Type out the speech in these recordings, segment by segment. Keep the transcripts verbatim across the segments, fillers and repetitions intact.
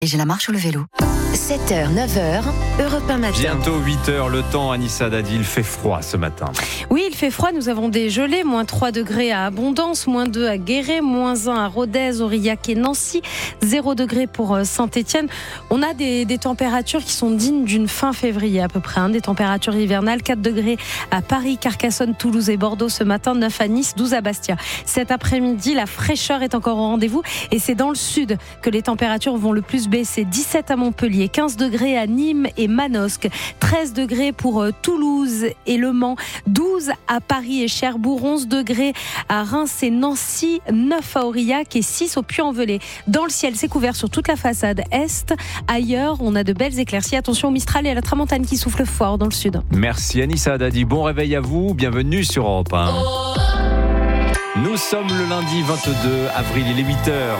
Et j'ai la marche ou le vélo. sept heures, neuf heures, Europe un matin. Bientôt huit heures, le temps, Anissa Dadi, il fait froid ce matin. Oui, il fait froid, nous avons des gelées, moins trois degrés à Abondance, moins deux à Guéret, moins un à Rodez, Aurillac et Nancy, zéro degré pour Saint-Étienne. On a des, des températures qui sont dignes d'une fin février à peu près, hein, des températures hivernales, quatre degrés à Paris, Carcassonne, Toulouse et Bordeaux ce matin, neuf à Nice, douze à Bastia. Cet après-midi, la fraîcheur est encore au rendez-vous et c'est dans le sud que les températures vont le plus baisser, dix-sept à Montpellier, quinze degrés à Nîmes et Manosque, treize degrés pour Toulouse et Le Mans, douze à Paris et Cherbourg, onze degrés à Reims et Nancy, neuf à Aurillac et six au Puy-en-Velay. Dans le ciel, c'est couvert sur toute la façade est. Ailleurs, on a de belles éclaircies. Attention au Mistral et à la Tramontane qui souffle fort dans le sud. Merci Anissa Dadi, bon réveil à vous, bienvenue sur Europe un. Nous sommes le lundi vingt-deux avril, il est huit heures.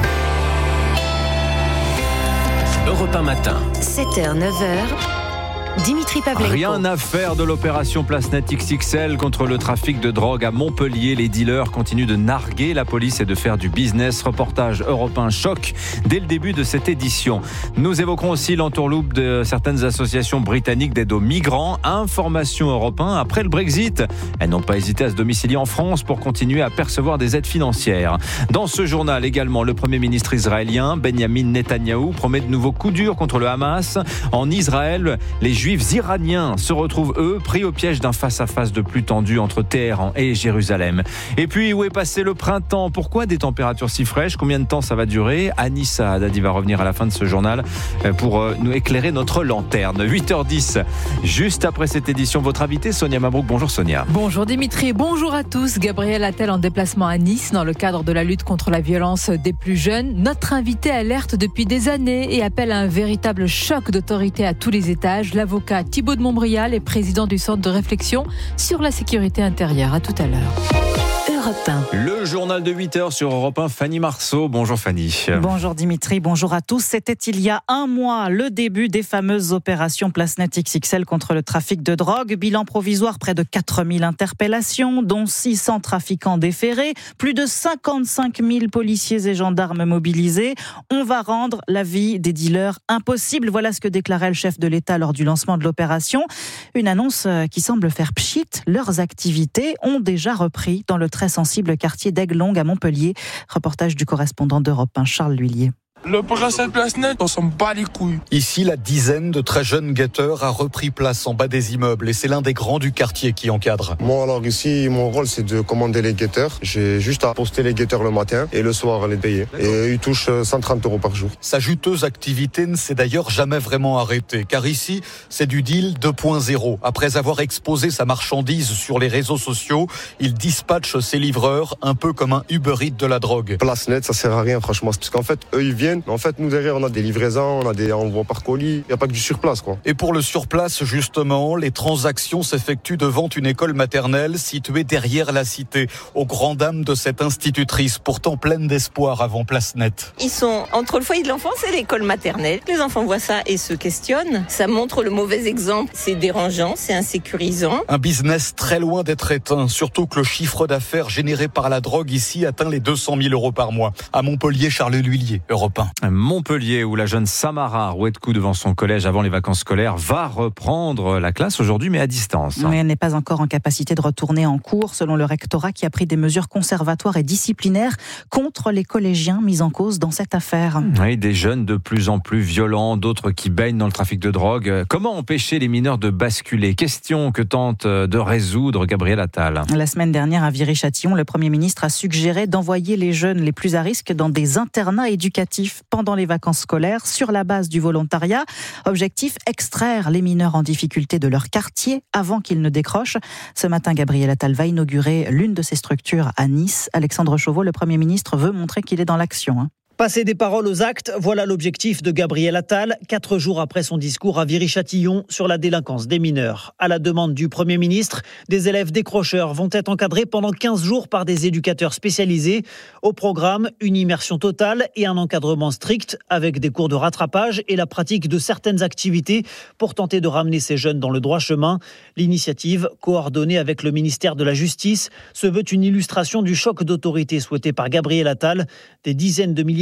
Europe un matin. sept heures, neuf heures. Dimitri Pavlenko. Rien à faire de l'opération PlaceNet X X L contre le trafic de drogue à Montpellier. Les dealers continuent de narguer la police et de faire du business. Reportage Europe un choc dès le début de cette édition. Nous évoquerons aussi l'entourloupe de certaines associations britanniques d'aide aux migrants. Information Europe un après le Brexit. Elles n'ont pas hésité à se domicilier en France pour continuer à percevoir des aides financières. Dans ce journal également, le Premier ministre israélien Benjamin Netanyahou promet de nouveaux coups durs contre le Hamas. En Israël, les Juifs iraniens se retrouvent, eux, pris au piège d'un face-à-face de plus tendu entre Téhéran et Jérusalem. Et puis, où est passé le printemps ? Pourquoi des températures si fraîches ? Combien de temps ça va durer ? Anissa Dadi va revenir à la fin de ce journal pour nous éclairer notre lanterne. huit heures dix, juste après cette édition, votre invitée Sonia Mabrouk. Bonjour Sonia. Bonjour Dimitri, bonjour à tous. Gabriel Attal en déplacement à Nice dans le cadre de la lutte contre la violence des plus jeunes. Notre invité alerte depuis des années et appelle à un véritable choc d'autorité à tous les étages. La L'avocat Thibault de Montbrial est président du Centre de réflexion sur la sécurité intérieure. À tout à l'heure. Europe un. Le journal de huit heures sur Europe un, Fanny Marceau. Bonjour Fanny. Bonjour Dimitri, bonjour à tous. C'était il y a un mois le début des fameuses opérations PlaceNet X X L contre le trafic de drogue. Bilan provisoire, près de quatre mille interpellations, dont six cents trafiquants déférés, plus de cinquante-cinq mille policiers et gendarmes mobilisés. On va rendre la vie des dealers impossible. Voilà ce que déclarait le chef de l'État lors du lancement de l'opération. Une annonce qui semble faire pchit. Leurs activités ont déjà repris dans le très sensible quartier d'Aiglon à Montpellier. Reportage du correspondant d'Europe un, Charles Lhuillier. L'opération PlaceNet, on s'en bat les couilles. Ici, la dizaine de très jeunes guetteurs a repris place en bas des immeubles et c'est l'un des grands du quartier qui encadre. Moi, alors ici, mon rôle, c'est de commander les guetteurs. J'ai juste à poster les guetteurs le matin et le soir les payer. Et ils touchent cent trente euros par jour. Sa juteuse activité ne s'est d'ailleurs jamais vraiment arrêtée, car ici, c'est du deal deux point zéro. Après avoir exposé sa marchandise sur les réseaux sociaux, il dispatche ses livreurs un peu comme un Uber Eats de la drogue. PlaceNet, ça sert à rien, franchement. Parce qu'en fait, eux, ils viennent. En fait, nous derrière, on a des livraisons, on a des envois par colis. Il n'y a pas que du surplace, quoi. Et pour le surplace, justement, les transactions s'effectuent devant une école maternelle située derrière la cité, aux grandes dames de cette institutrice, pourtant pleine d'espoir avant PlaceNet. Ils sont entre le foyer de l'enfance et l'école maternelle. Les enfants voient ça et se questionnent. Ça montre le mauvais exemple. C'est dérangeant, c'est insécurisant. Un business très loin d'être éteint, surtout que le chiffre d'affaires généré par la drogue ici atteint les deux cent mille euros par mois. À Montpellier, Charles Lhuillier, Europe un. Montpellier, où la jeune Samara, rouée de coups devant son collège avant les vacances scolaires, va reprendre la classe aujourd'hui, mais à distance. Mais elle n'est pas encore en capacité de retourner en cours, selon le rectorat qui a pris des mesures conservatoires et disciplinaires contre les collégiens mis en cause dans cette affaire. Oui, des jeunes de plus en plus violents, d'autres qui baignent dans le trafic de drogue. Comment empêcher les mineurs de basculer ? Question que tente de résoudre Gabriel Attal. La semaine dernière, à Viry-Châtillon, le Premier ministre a suggéré d'envoyer les jeunes les plus à risque dans des internats éducatifs pendant les vacances scolaires sur la base du volontariat. Objectif, extraire les mineurs en difficulté de leur quartier avant qu'ils ne décrochent. Ce matin, Gabriel Attal va inaugurer l'une de ces structures à Nice. Alexandre Chauveau, le Premier ministre, veut montrer qu'il est dans l'action. Passer des paroles aux actes, voilà l'objectif de Gabriel Attal, quatre jours après son discours à Viry-Châtillon sur la délinquance des mineurs. À la demande du Premier ministre, des élèves décrocheurs vont être encadrés pendant quinze jours par des éducateurs spécialisés. Au programme, une immersion totale et un encadrement strict avec des cours de rattrapage et la pratique de certaines activités pour tenter de ramener ces jeunes dans le droit chemin. L'initiative, coordonnée avec le ministère de la Justice, se veut une illustration du choc d'autorité souhaité par Gabriel Attal. Des dizaines de milliers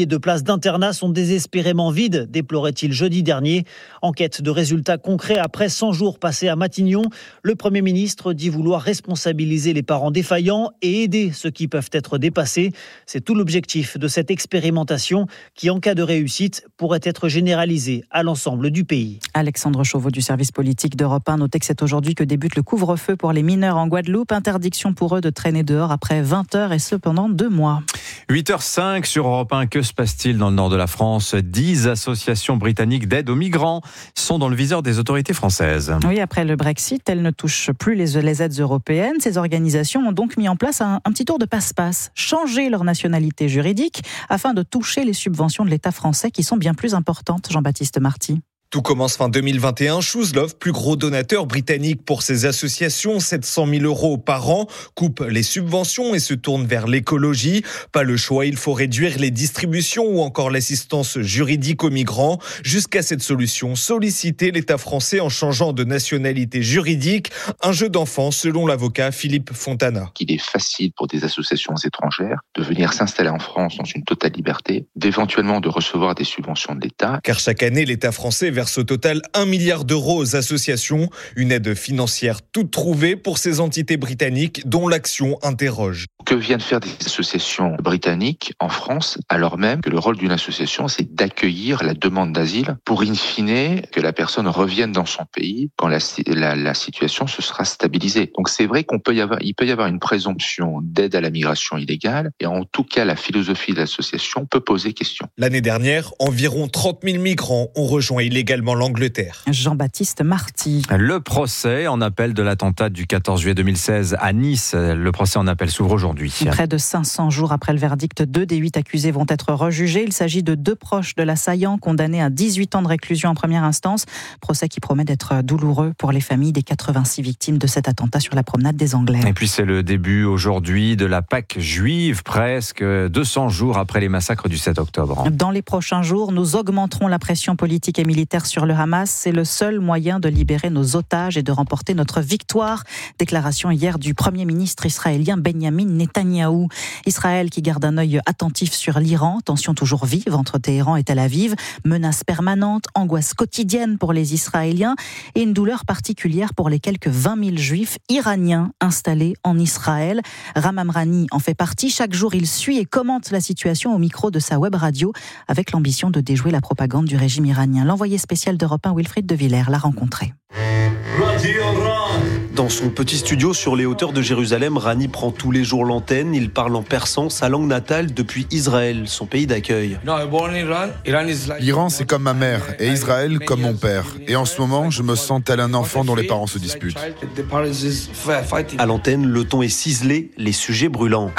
milliers de places d'internat sont désespérément vides, déplorait-il jeudi dernier. En quête de résultats concrets après cent jours passés à Matignon, le Premier ministre dit vouloir responsabiliser les parents défaillants et aider ceux qui peuvent être dépassés. C'est tout l'objectif de cette expérimentation qui, en cas de réussite, pourrait être généralisée à l'ensemble du pays. Alexandre Chauveau du service politique d'Europe un. Notez que c'est aujourd'hui que débute le couvre-feu pour les mineurs en Guadeloupe. Interdiction pour eux de traîner dehors après vingt heures et ce pendant deux mois. huit heures cinq sur Europe un. Que se passe-t-il dans le nord de la France ? Dix associations britanniques d'aide aux migrants sont dans le viseur des autorités françaises. Oui, après le Brexit, elles ne touchent plus les, les aides européennes. Ces organisations ont donc mis en place un, un petit tour de passe-passe, changer leur nationalité juridique afin de toucher les subventions de l'État français qui sont bien plus importantes. Jean-Baptiste Marty. Tout commence fin deux mille vingt et un. Shoes Love, plus gros donateur britannique pour ses associations, sept cent mille euros par an, coupe les subventions et se tourne vers l'écologie. Pas le choix, il faut réduire les distributions ou encore l'assistance juridique aux migrants. Jusqu'à cette solution, solliciter l'État français en changeant de nationalité juridique. Un jeu d'enfant, selon l'avocat Philippe Fontana. Il est facile pour des associations étrangères de venir s'installer en France dans une totale liberté, d'éventuellement de recevoir des subventions de l'État. Car chaque année, l'État français verse au total un milliard d'euros aux associations. Une aide financière toute trouvée pour ces entités britanniques dont l'action interroge. Que viennent faire des associations britanniques en France, alors même que le rôle d'une association, c'est d'accueillir la demande d'asile pour, in fine, que la personne revienne dans son pays quand la, la, la situation se sera stabilisée. Donc c'est vrai qu'on peut y avoir, il peut y avoir une présomption d'aide à la migration illégale, et en tout cas, la philosophie de l'association peut poser question. L'année dernière, environ trente mille migrants ont rejoint illégalement l'Angleterre. Jean-Baptiste Marty. Le procès en appel de l'attentat du quatorze juillet deux mille seize à Nice. Le procès en appel s'ouvre aujourd'hui. Près de cinq cents jours après le verdict, deux des huit accusés vont être rejugés. Il s'agit de deux proches de l'assaillant condamnés à dix-huit ans de réclusion en première instance. Procès qui promet d'être douloureux pour les familles des quatre-vingt-six victimes de cet attentat sur la promenade des Anglais. Et puis c'est le début aujourd'hui de la Pâque juive, presque deux cents jours après les massacres du sept octobre. Dans les prochains jours, nous augmenterons la pression politique et militaire sur le Hamas. C'est le seul moyen de libérer nos otages et de remporter notre victoire. Déclaration hier du Premier ministre israélien Benjamin Netanyahou. Israël qui garde un œil attentif sur l'Iran. Tension toujours vive entre Téhéran et Tel Aviv. Menace permanente, angoisse quotidienne pour les Israéliens et une douleur particulière pour les quelques vingt mille juifs iraniens installés en Israël. Ram Amrani en fait partie. Chaque jour, il suit et commente la situation au micro de sa web radio avec l'ambition de déjouer la propagande du régime iranien. L'envoyé spécial d'Europe un, Wilfried de Villers, l'a rencontré. Dans son petit studio sur les hauteurs de Jérusalem, Rani prend tous les jours l'antenne. Il parle en persan, sa langue natale, depuis Israël, son pays d'accueil. L'Iran, c'est comme ma mère, et Israël comme mon père. Et en ce moment, je me sens tel un enfant dont les parents se disputent. À l'antenne, le ton est ciselé, les sujets brûlants.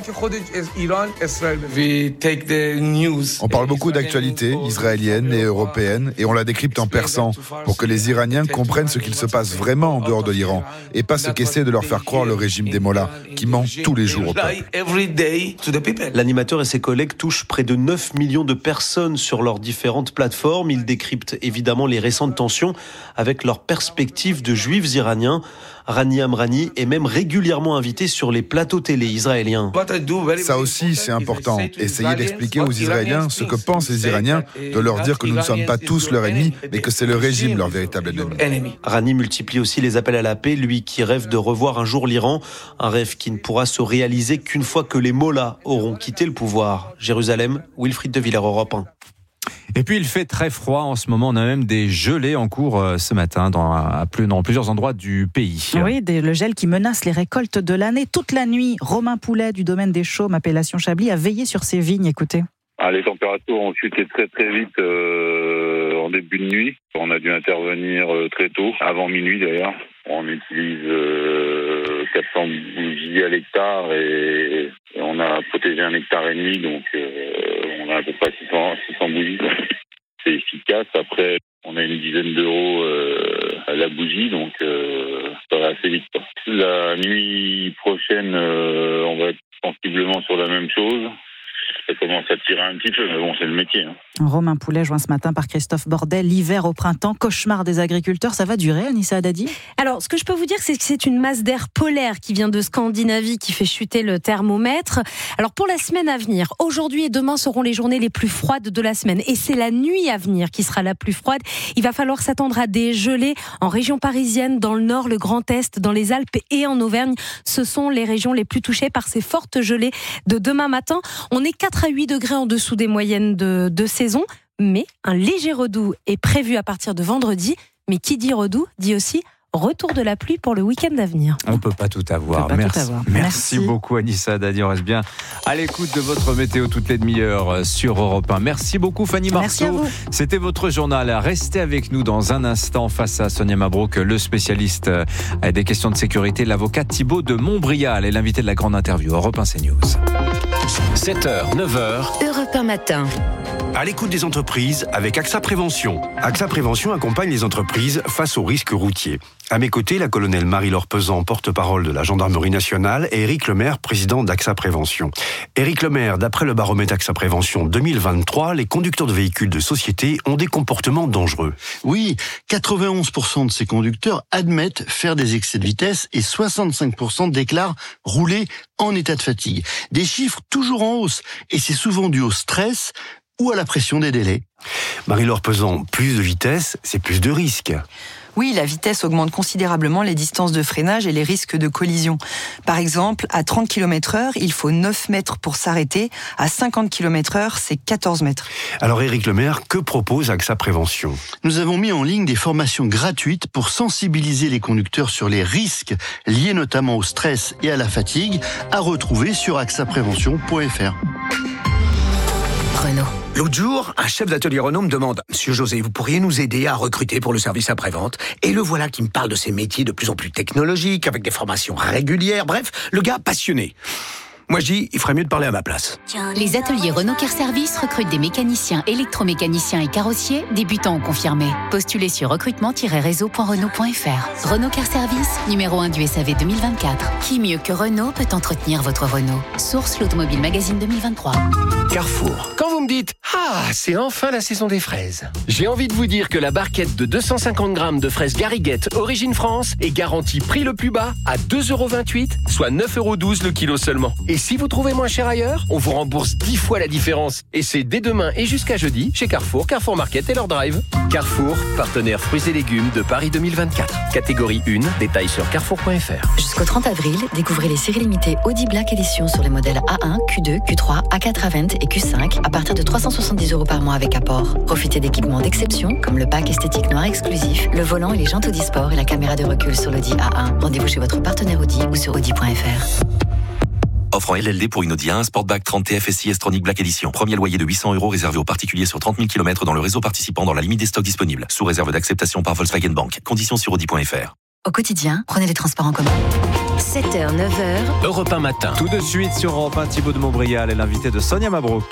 On parle beaucoup d'actualité israélienne et européenne, et on la décrypte en persan, pour que les Iraniens comprennent ce qu'il se passe vraiment en dehors de l'Iran, et pas ce qu'essaie de leur faire croire le régime des mollahs, qui ment tous les jours au peuple. L'animateur et ses collègues touchent près de neuf millions de personnes sur leurs différentes plateformes. Ils décryptent évidemment les récentes tensions avec leur perspective de juifs iraniens. Rani Amrani est même régulièrement invité sur les plateaux télé israéliens. Ça aussi, c'est important. Essayez d'expliquer aux Israéliens ce que pensent les Iraniens, de leur dire que nous ne sommes pas tous leurs ennemis, mais que c'est le régime leur véritable ennemi. Rani multiplie aussi les appels à la paix, lui qui rêve de revoir un jour l'Iran, un rêve qui ne pourra se réaliser qu'une fois que les mollahs auront quitté le pouvoir. Jérusalem, Wilfried de Villers, Europe un. Et puis il fait très froid en ce moment, on a même des gelées en cours ce matin dans, à plus, dans plusieurs endroits du pays. Oui, des, le gel qui menace les récoltes de l'année. Toute la nuit, Romain Poulet du domaine des Chaumes, appellation Chablis, a veillé sur ses vignes. Écoutez. Ah, les températures ont chuté très très vite euh, en début de nuit. On a dû intervenir très tôt, avant minuit d'ailleurs. On utilise euh, quatre cents bougies à l'hectare et, et on a protégé un hectare et demi, donc euh, on a à peu près six cents bougies. C'est efficace. Après, on a une dizaine d'euros euh, à la bougie, donc euh, ça va assez vite. La nuit prochaine, euh, on va être sensiblement sur la même chose. ça commence à tirer un petit peu, mais bon, c'est le métier. Hein. Romain Poulet, joint ce matin par Christophe Bordet. L'hiver au printemps, cauchemar des agriculteurs, ça va durer, Anissa Haddadi ? Alors, ce que je peux vous dire, c'est que c'est une masse d'air polaire qui vient de Scandinavie, qui fait chuter le thermomètre. Alors, pour la semaine à venir, aujourd'hui et demain seront les journées les plus froides de la semaine. Et c'est la nuit à venir qui sera la plus froide. Il va falloir s'attendre à des gelées en région parisienne, dans le nord, le Grand Est, dans les Alpes et en Auvergne. Ce sont les régions les plus touchées par ces fortes gelées de demain matin. On est quatre à huit degrés en dessous des moyennes de, de saison, mais un léger redoux est prévu à partir de vendredi. Mais qui dit redoux dit aussi retour de la pluie pour le week-end à venir. On ne peut pas tout avoir. Pas Merci. tout avoir. Merci. Merci beaucoup Anissa Haddadi. On reste bien à l'écoute de votre météo toutes les demi-heures sur Europe un. Merci beaucoup Fanny Marceau. C'était votre journal. Restez avec nous dans un instant face à Sonia Mabrouk, le spécialiste des questions de sécurité, l'avocat Thibaut de Montbrial est l'invité de la grande interview Europe un CNews. sept heures, neuf heures. Europe un matin. À l'écoute des entreprises avec AXA Prévention. AXA Prévention accompagne les entreprises face aux risques routiers. À mes côtés, la colonelle Marie-Laure Pesant, porte-parole de la Gendarmerie nationale, et Éric Lemaire, président d'AXA Prévention. Éric Lemaire, d'après le baromètre AXA Prévention deux mille vingt-trois, les conducteurs de véhicules de société ont des comportements dangereux. Oui, quatre-vingt-onze pour cent de ces conducteurs admettent faire des excès de vitesse et soixante-cinq pour cent déclarent rouler en état de fatigue. Des chiffres toujours en hausse, et c'est souvent dû au stress ou à la pression des délais. Marie-Laure Pesant, plus de vitesse, c'est plus de risques. Oui, la vitesse augmente considérablement les distances de freinage et les risques de collision. Par exemple, à trente kilomètres heure, il faut neuf mètres pour s'arrêter. À cinquante kilomètres heure, c'est quatorze mètres. Alors Éric Lemaire, que propose AXA Prévention ? Nous avons mis en ligne des formations gratuites pour sensibiliser les conducteurs sur les risques liés notamment au stress et à la fatigue, à retrouver sur A X A prévention point F R. Renault. L'autre jour, un chef d'atelier Renault me demande « Monsieur José, vous pourriez nous aider à recruter pour le service après-vente ?» Et le voilà qui me parle de ces métiers de plus en plus technologiques, avec des formations régulières, bref, le gars passionné. Moi, je dis, il ferait mieux de parler à ma place. Les ateliers Renault Car Service recrutent des mécaniciens, électromécaniciens et carrossiers, débutants ou confirmés. Postulez sur recrutement tiret réseau point renault point F R. Renault Car Service, numéro un du S A V deux mille vingt-quatre. Qui mieux que Renault peut entretenir votre Renault ? Source l'Automobile Magazine deux mille vingt-trois. Carrefour. Quand vous me dites « Ah, c'est enfin la saison des fraises », j'ai envie de vous dire que la barquette de deux cent cinquante grammes de fraises Gariguette Origine France est garantie prix le plus bas à deux euros vingt-huit, soit neuf euros douze le kilo seulement. Et si vous trouvez moins cher ailleurs, on vous rembourse dix fois la différence. Et c'est dès demain et jusqu'à jeudi chez Carrefour, Carrefour Market et leur drive. Carrefour, partenaire fruits et légumes de Paris deux mille vingt-quatre. Catégorie un, détails sur carrefour point F R. Jusqu'au trente avril, découvrez les séries limitées Audi Black Edition sur les modèles A un, Q deux, Q trois, A quatre A vingt et Q cinq à partir de trois cent soixante-dix euros par mois avec apport. Profitez d'équipements d'exception comme le pack esthétique noir exclusif, le volant et les jantes Audi Sport et la caméra de recul sur l'Audi A un. Rendez-vous chez votre partenaire Audi ou sur audi point F R. Offre en L L D pour une Audi A un Sportback trente T F S I S-Tronic Black Edition. Premier loyer de huit cents euros réservé aux particuliers sur trente mille kilomètres dans le réseau participant dans la limite des stocks disponibles. Sous réserve d'acceptation par Volkswagen Bank. Conditions sur audi point F R. Au quotidien, prenez les transports en commun. sept heures, neuf heures. Europe un matin. Tout de suite sur Europe un, Thibaut de Montbrial est l'invité de Sonia Mabrouk.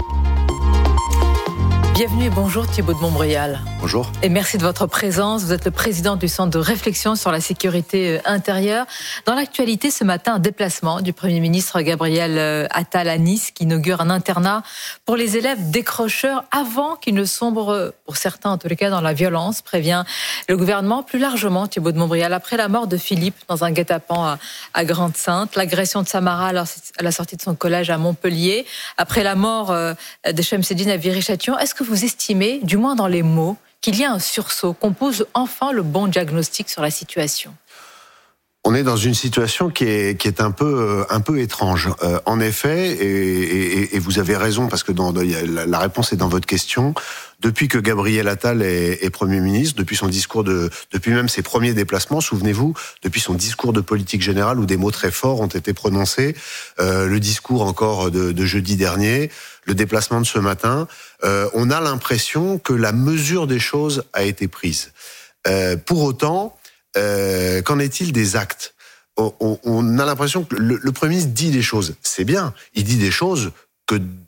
Bienvenue et bonjour Thibaut de Montbrial. Bonjour. Et merci de votre présence. Vous êtes le président du Centre de réflexion sur la sécurité intérieure. Dans l'actualité, ce matin, un déplacement du Premier ministre Gabriel Attal à Nice qui inaugure un internat pour les élèves décrocheurs avant qu'ils ne sombrent, pour certains en tous les cas, dans la violence, prévient le gouvernement. Plus largement, Thibaut de Montbrial, après la mort de Philippe dans un guet-apens à, à Grande-Sainte, l'agression de Samara à la sortie de son collège à Montpellier, après la mort de Chemseddine à Viry-Châtillon, est-ce que vous estimez, du moins dans les mots, qu'il y a un sursaut, qu'on pose enfin le bon diagnostic sur la situation ? On est dans une situation qui est qui est un peu un peu étrange. Euh, en effet, et, et, et vous avez raison parce que dans, la, la réponse est dans votre question. Depuis que Gabriel Attal est, est Premier ministre, depuis son discours de, depuis même ses premiers déplacements, souvenez-vous, depuis son discours de politique générale où des mots très forts ont été prononcés, euh, le discours encore de, de jeudi dernier, le déplacement de ce matin, euh, on a l'impression que la mesure des choses a été prise. Euh, pour autant, euh, qu'en est-il des actes ? on, on, on a l'impression que le, le Premier ministre dit des choses, c'est bien, il dit des choses que de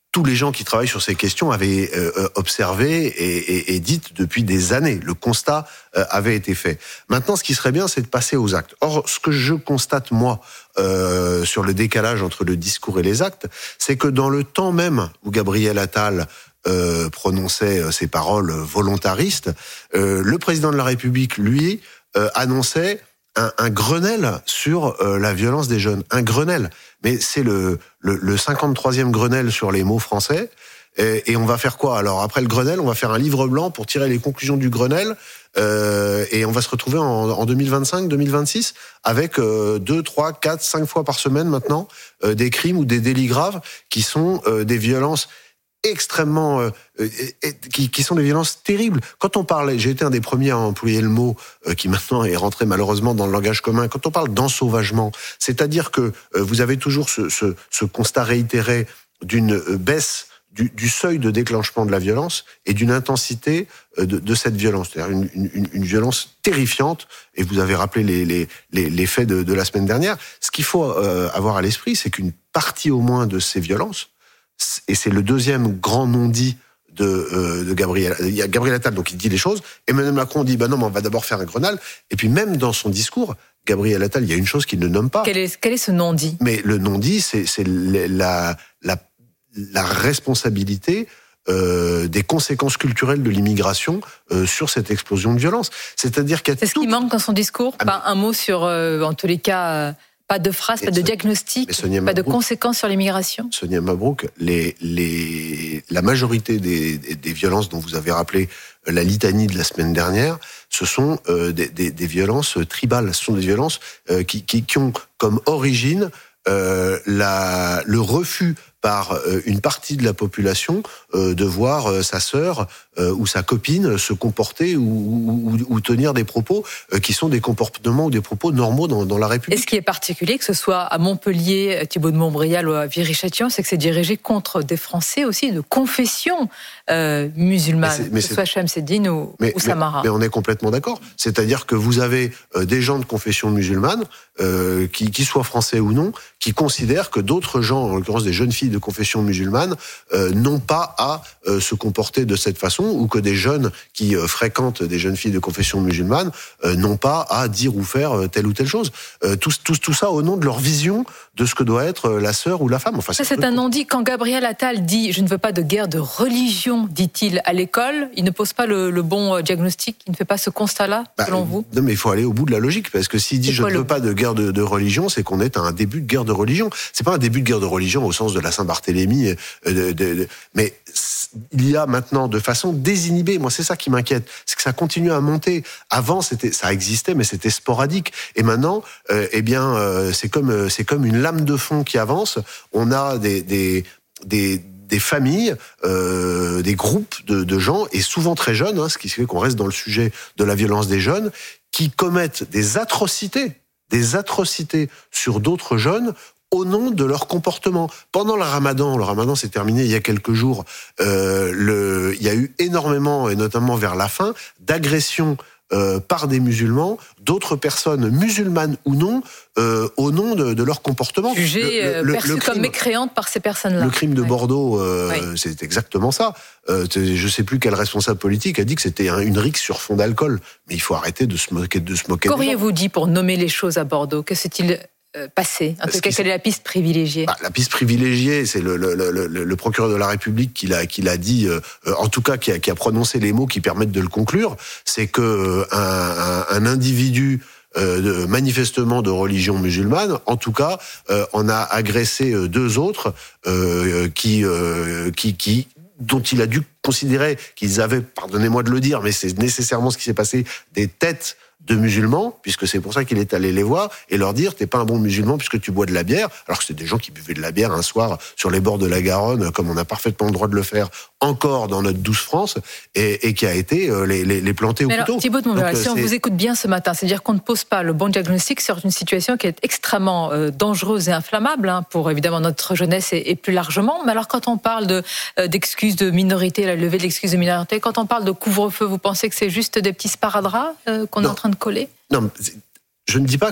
tous les gens qui travaillent sur ces questions avaient euh, observé et, et, et dit depuis des années. Le constat euh, avait été fait. Maintenant, ce qui serait bien, c'est de passer aux actes. Or, ce que je constate, moi, euh, sur le décalage entre le discours et les actes, c'est que dans le temps même où Gabriel Attal euh, prononçait ces paroles volontaristes, euh, le président de la République, lui, euh, annonçait un, un Grenelle sur euh, la violence des jeunes. Un Grenelle. Mais c'est le, le, le cinquante-troisième Grenelle sur les mots français. Et, et on va faire quoi? Alors, après le Grenelle, on va faire un livre blanc pour tirer les conclusions du Grenelle. Euh, et on va se retrouver en, en deux mille vingt-cinq, deux mille vingt-six avec euh, deux, trois, quatre, cinq fois par semaine maintenant euh, des crimes ou des délits graves qui sont euh, des violences extrêmement euh, euh, qui, qui sont des violences terribles. Quand on parle, j'ai été un des premiers à employer le mot euh, qui maintenant est rentré malheureusement dans le langage commun, quand on parle d'ensauvagement, c'est-à-dire que euh, vous avez toujours ce, ce, ce constat réitéré d'une euh, baisse du, du seuil de déclenchement de la violence et d'une intensité euh, de, de cette violence, c'est-à-dire une, une, une violence terrifiante, et vous avez rappelé les, les, les, les faits de, de la semaine dernière. Ce qu'il faut euh, avoir à l'esprit, c'est qu'une partie au moins de ces violences, et c'est le deuxième grand non-dit de, euh, de Gabriel. Il y a Gabriel Attal, donc il dit les choses. Emmanuel Macron dit, ben non, mais on va d'abord faire un Grenelle. Et puis même dans son discours, Gabriel Attal, il y a une chose qu'il ne nomme pas. Quel est, quel est ce non-dit? Mais le non-dit, c'est, c'est la, la, la responsabilité euh, des conséquences culturelles de l'immigration euh, sur cette explosion de violence. C'est-à-dire qu'il y a c'est ce tout... qui manque dans son discours. Ah, pas mais... un mot sur, euh, en tous les cas. Euh... Pas de phrase, pas de diagnostic, Sonia pas Mabrouk, de conséquences sur l'immigration. Sonia Mabrouk, les, les, la majorité des, des, des violences dont vous avez rappelé la litanie de la semaine dernière, ce sont euh, des, des, des violences tribales. Ce sont des violences euh, qui, qui, qui ont comme origine euh, la, le refus par euh, une partie de la population euh, de voir euh, sa sœur euh, ou sa copine se comporter ou, ou, ou tenir des propos euh, qui sont des comportements ou des propos normaux dans, dans la République. Et ce qui est particulier, que ce soit à Montpellier, Thibault de Montbrial ou à Viry-Châtillon, c'est que c'est dirigé contre des Français aussi de confession euh, musulmane, mais c'est, mais que ce soit Shamseddine ou, mais, ou Samara. Mais, mais on est complètement d'accord. C'est-à-dire que vous avez euh, des gens de confession musulmane, euh, qui, qui soient français ou non, qui considèrent que d'autres gens, en l'occurrence des jeunes filles de confession musulmane, euh, n'ont pas à euh, se comporter de cette façon, ou que des jeunes qui euh, fréquentent des jeunes filles de confession musulmane euh, n'ont pas à dire ou faire euh, telle ou telle chose. Euh, tout, tout, tout ça au nom de leur vision de ce que doit être euh, la sœur ou la femme. Enfin, ça, c'est, c'est un non-dit. Quand Gabriel Attal dit « je ne veux pas de guerre de religion », dit-il à l'école, il ne pose pas le, le bon diagnostic, il ne fait pas ce constat-là, bah, selon vous? Non, mais il faut aller au bout de la logique, parce que s'il dit « je ne veux pas de guerre de, de religion », c'est qu'on est à un début de guerre de religion. C'est pas un début de guerre de religion au sens de la Saint-Barthélemy, euh, de, de, de, mais il y a maintenant de façon désinhibée. Moi, c'est ça qui m'inquiète, c'est que ça continue à monter. Avant, c'était, ça existait, mais c'était sporadique. Et maintenant, euh, eh bien, euh, c'est comme, c'est comme une lame de fond qui avance. On a des, des, des des familles, euh, des groupes de, de gens, et souvent très jeunes, hein, ce qui fait qu'on reste dans le sujet de la violence des jeunes, qui commettent des atrocités, des atrocités sur d'autres jeunes au nom de leur comportement. Pendant le Ramadan, le Ramadan s'est terminé il y a quelques jours, euh, le, il y a eu énormément, et notamment vers la fin, d'agressions Euh, par des musulmans, d'autres personnes, musulmanes ou non, euh, au nom de, de leur comportement. Jugées, le, le, perçues le crime, comme mécréantes par ces personnes-là. Le crime de oui. Bordeaux, euh, oui. c'est exactement ça. Euh, je ne sais plus quel responsable politique a dit que c'était un, une rixe sur fond d'alcool. Mais il faut arrêter de se moquer de se moquer. Qu'auriez-vous dit pour nommer les choses à Bordeaux? Que s'est-il Euh, passé. En tout cas, quelle est la piste privilégiée? Bah, la piste privilégiée, c'est le, le, le, le procureur de la République qui l'a, qui l'a dit, euh, en tout cas qui a, qui a prononcé les mots qui permettent de le conclure, c'est que euh, un, un, un individu euh, de, manifestement de religion musulmane, en tout cas, euh, en a agressé deux autres euh, qui, euh, qui, qui dont il a dû considérer qu'ils avaient, pardonnez-moi de le dire, mais c'est nécessairement ce qui s'est passé, des têtes de musulmans, puisque c'est pour ça qu'il est allé les voir et leur dire t'es pas un bon musulman puisque tu bois de la bière, alors que c'était des gens qui buvaient de la bière un soir sur les bords de la Garonne, comme on a parfaitement le droit de le faire encore dans notre douce France, et, et qui a été euh, les, les, les planter au Mais couteau. Alors, Thibault de Montbrial, si c'est... on vous écoute bien ce matin, c'est-à-dire qu'on ne pose pas le bon diagnostic sur une situation qui est extrêmement euh, dangereuse et inflammable hein, pour évidemment notre jeunesse et, et plus largement. Mais alors quand on parle de, euh, d'excuses de minorité, la levée de l'excuse de minorité, quand on parle de couvre-feu, vous pensez que c'est juste des petits sparadraps euh, qu'on non. est en train de coller? Non, je ne dis pas que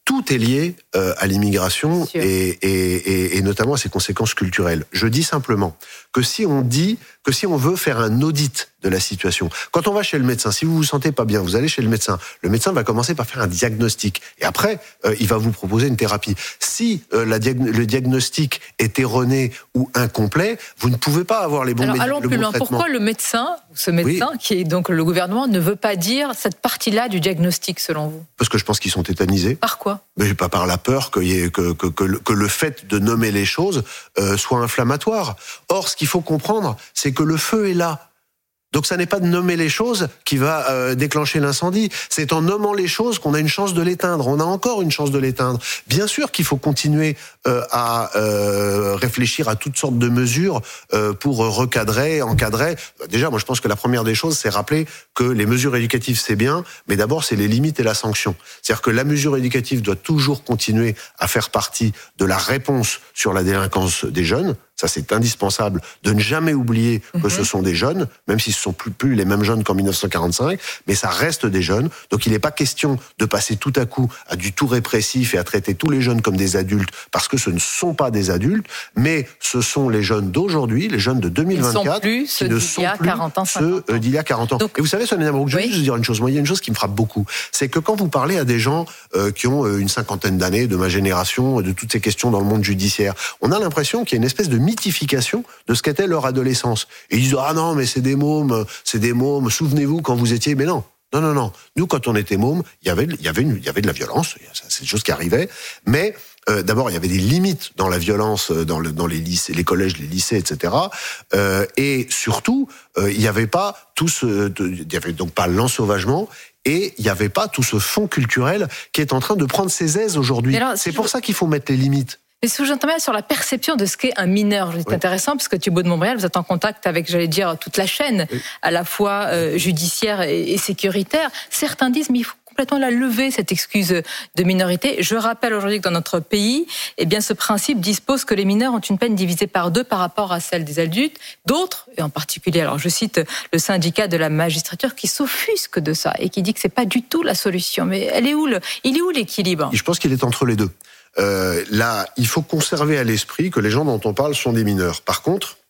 tout est lié euh, à l'immigration et, et, et, et notamment à ses conséquences culturelles. Je dis simplement que si on dit que si on veut faire un audit de la situation, quand on va chez le médecin, si vous vous sentez pas bien, vous allez chez le médecin, le médecin va commencer par faire un diagnostic et après euh, il va vous proposer une thérapie. Si euh, la diag- le diagnostic est erroné ou incomplet, vous ne pouvez pas avoir les bons Alors, médicaments. allons plus loin. Pourquoi le médecin, ce médecin oui. qui est donc le gouvernement, ne veut pas dire cette partie-là du diagnostic selon vous ? Parce que je pense qu'ils sont tétanisés. Par quoi ? Mais pas par la peur que, que, que, que, le, que le fait de nommer les choses euh, soit inflammatoire. Or, ce qu'il faut comprendre, c'est que le feu est là. Donc ça n'est pas de nommer les choses qui va euh, déclencher l'incendie. C'est en nommant les choses qu'on a une chance de l'éteindre. On a encore une chance de l'éteindre. Bien sûr qu'il faut continuer euh, à euh, réfléchir à toutes sortes de mesures euh, pour recadrer, encadrer. Déjà, moi je pense que la première des choses, c'est rappeler que les mesures éducatives, c'est bien, mais d'abord c'est les limites et la sanction. C'est-à-dire que la mesure éducative doit toujours continuer à faire partie de la réponse sur la délinquance des jeunes. Ça, c'est indispensable de ne jamais oublier que mmh. ce sont des jeunes, même si ce sont plus, plus les mêmes jeunes qu'en dix-neuf cent quarante-cinq, mais ça reste des jeunes. Donc, il n'est pas question de passer tout à coup à du tout répressif et à traiter tous les jeunes comme des adultes, parce que ce ne sont pas des adultes, mais ce sont les jeunes d'aujourd'hui, les jeunes de deux mille vingt-quatre, plus qui ne sont plus ceux euh, d'il y a quarante ans. Donc, et vous savez, Sonia Mabrouk, je vais oui. juste dire une chose. Moi, il y a une chose qui me frappe beaucoup, c'est que quand vous parlez à des gens euh, qui ont euh, une cinquantaine d'années, de ma génération, de toutes ces questions dans le monde judiciaire, on a l'impression qu'il y a une espèce de mythification de ce qu'était leur adolescence. Et ils disent « Ah non, mais c'est des mômes, c'est des mômes, souvenez-vous quand vous étiez... » Mais non, non, non, non. Nous, quand on était mômes, il y avait, il y avait, une, il y avait de la violence, c'est des choses qui arrivaient, mais... Euh, d'abord, il y avait des limites dans la violence, dans, le, dans les lycées, les collèges, les lycées, et cetera. Euh, et surtout, euh, il n'y avait pas tout ce, il y avait donc pas l'ensauvagement. Et il n'y avait pas tout ce fond culturel qui est en train de prendre ses aises aujourd'hui. Alors, c'est si pour je... ça qu'il faut mettre les limites. Mais si j'entends bien sur la perception de ce qu'est un mineur, c'est oui. intéressant parce que Thibault de Montbrial, vous êtes en contact avec, j'allais dire, toute la chaîne, oui. à la fois euh, judiciaire et, et sécuritaire. Certains disent, mais il faut complètement la lever, cette excuse de minorité. Je rappelle aujourd'hui que dans notre pays, eh bien, ce principe dispose que les mineurs ont une peine divisée par deux par rapport à celle des adultes. D'autres, et en particulier, alors je cite le syndicat de la magistrature qui s'offusque de ça et qui dit que c'est pas du tout la solution. Mais elle est où le, il est où l'équilibre ? Je pense qu'il est entre les deux. Euh, là, il faut conserver à l'esprit que les gens dont on parle sont des mineurs. Par contre,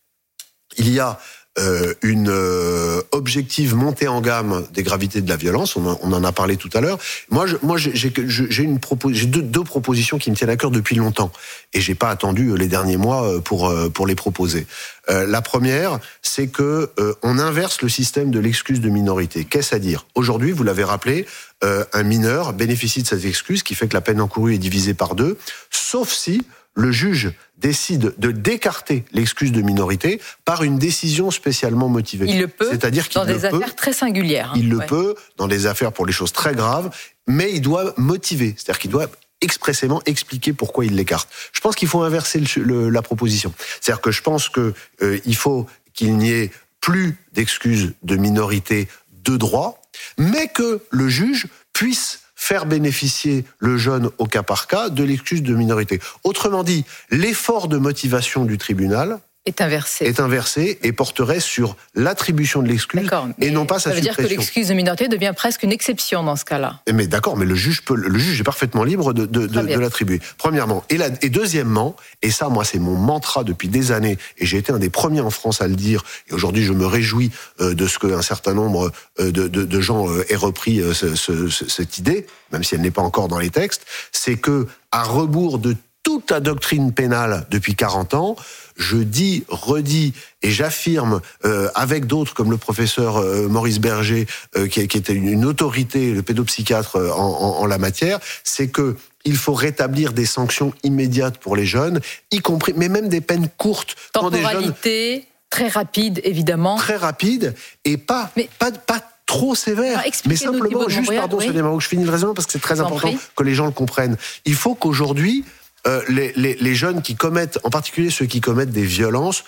il y a euh, une euh, objective montée en gamme des gravités de la violence. On en, on en a parlé tout à l'heure. Moi, je, moi, j'ai, j'ai une propos, j'ai deux, deux propositions qui me tiennent à cœur depuis longtemps, et j'ai pas attendu les derniers mois pour pour les proposer. Euh, la première, c'est que euh, on inverse le système de l'excuse de minorité. Qu'est-ce à dire ? Aujourd'hui, vous l'avez rappelé, euh, un mineur bénéficie de cette excuse qui fait que la peine encourue est divisée par deux, sauf si le juge décide de d'écarter l'excuse de minorité par une décision spécialement motivée. Il le peut, c'est-à-dire qu'il dans des le affaires peut, très singulières. Il hein, le ouais. peut dans des affaires pour les choses très graves, mais il doit motiver, c'est-à-dire qu'il doit expressément expliquer pourquoi il l'écarte. Je pense qu'il faut inverser le, le, la proposition. C'est-à-dire que je pense que euh, il faut qu'il n'y ait plus d'excuses de minorité de droit, mais que le juge puisse faire bénéficier le jeune au cas par cas de l'excuse de minorité. Autrement dit, l'effort de motivation du tribunal est inversé. est inversé et porterait sur l'attribution de l'excuse et non pas sa suppression. Ça veut dire que l'excuse de minorité devient presque une exception dans ce cas-là. Mais d'accord, mais le juge peut, le juge est parfaitement libre de, de, de, de l'attribuer. Premièrement. Et, la, et deuxièmement, et ça, moi, c'est mon mantra depuis des années, et j'ai été un des premiers en France à le dire, et aujourd'hui, je me réjouis euh, de ce qu'un certain nombre euh, de, de, de gens euh, aient repris euh, ce, ce, ce, cette idée, même si elle n'est pas encore dans les textes, c'est que, à rebours de toute la doctrine pénale depuis quarante ans, je dis, redis et j'affirme euh, avec d'autres comme le professeur euh, Maurice Berger, euh, qui, qui était une, une autorité, le pédopsychiatre euh, en, en, en la matière, c'est que il faut rétablir des sanctions immédiates pour les jeunes, y compris, mais même des peines courtes. Temporalité, des jeunes, très rapide évidemment. Très rapide et pas mais... pas pas trop sévère, mais simplement juste, pardon, oui. Mabrouk, je finis le raisonnement parce que c'est très important que les gens le comprennent. Il faut qu'aujourd'hui, Euh, les, les, les jeunes qui commettent, en particulier ceux qui commettent des violences,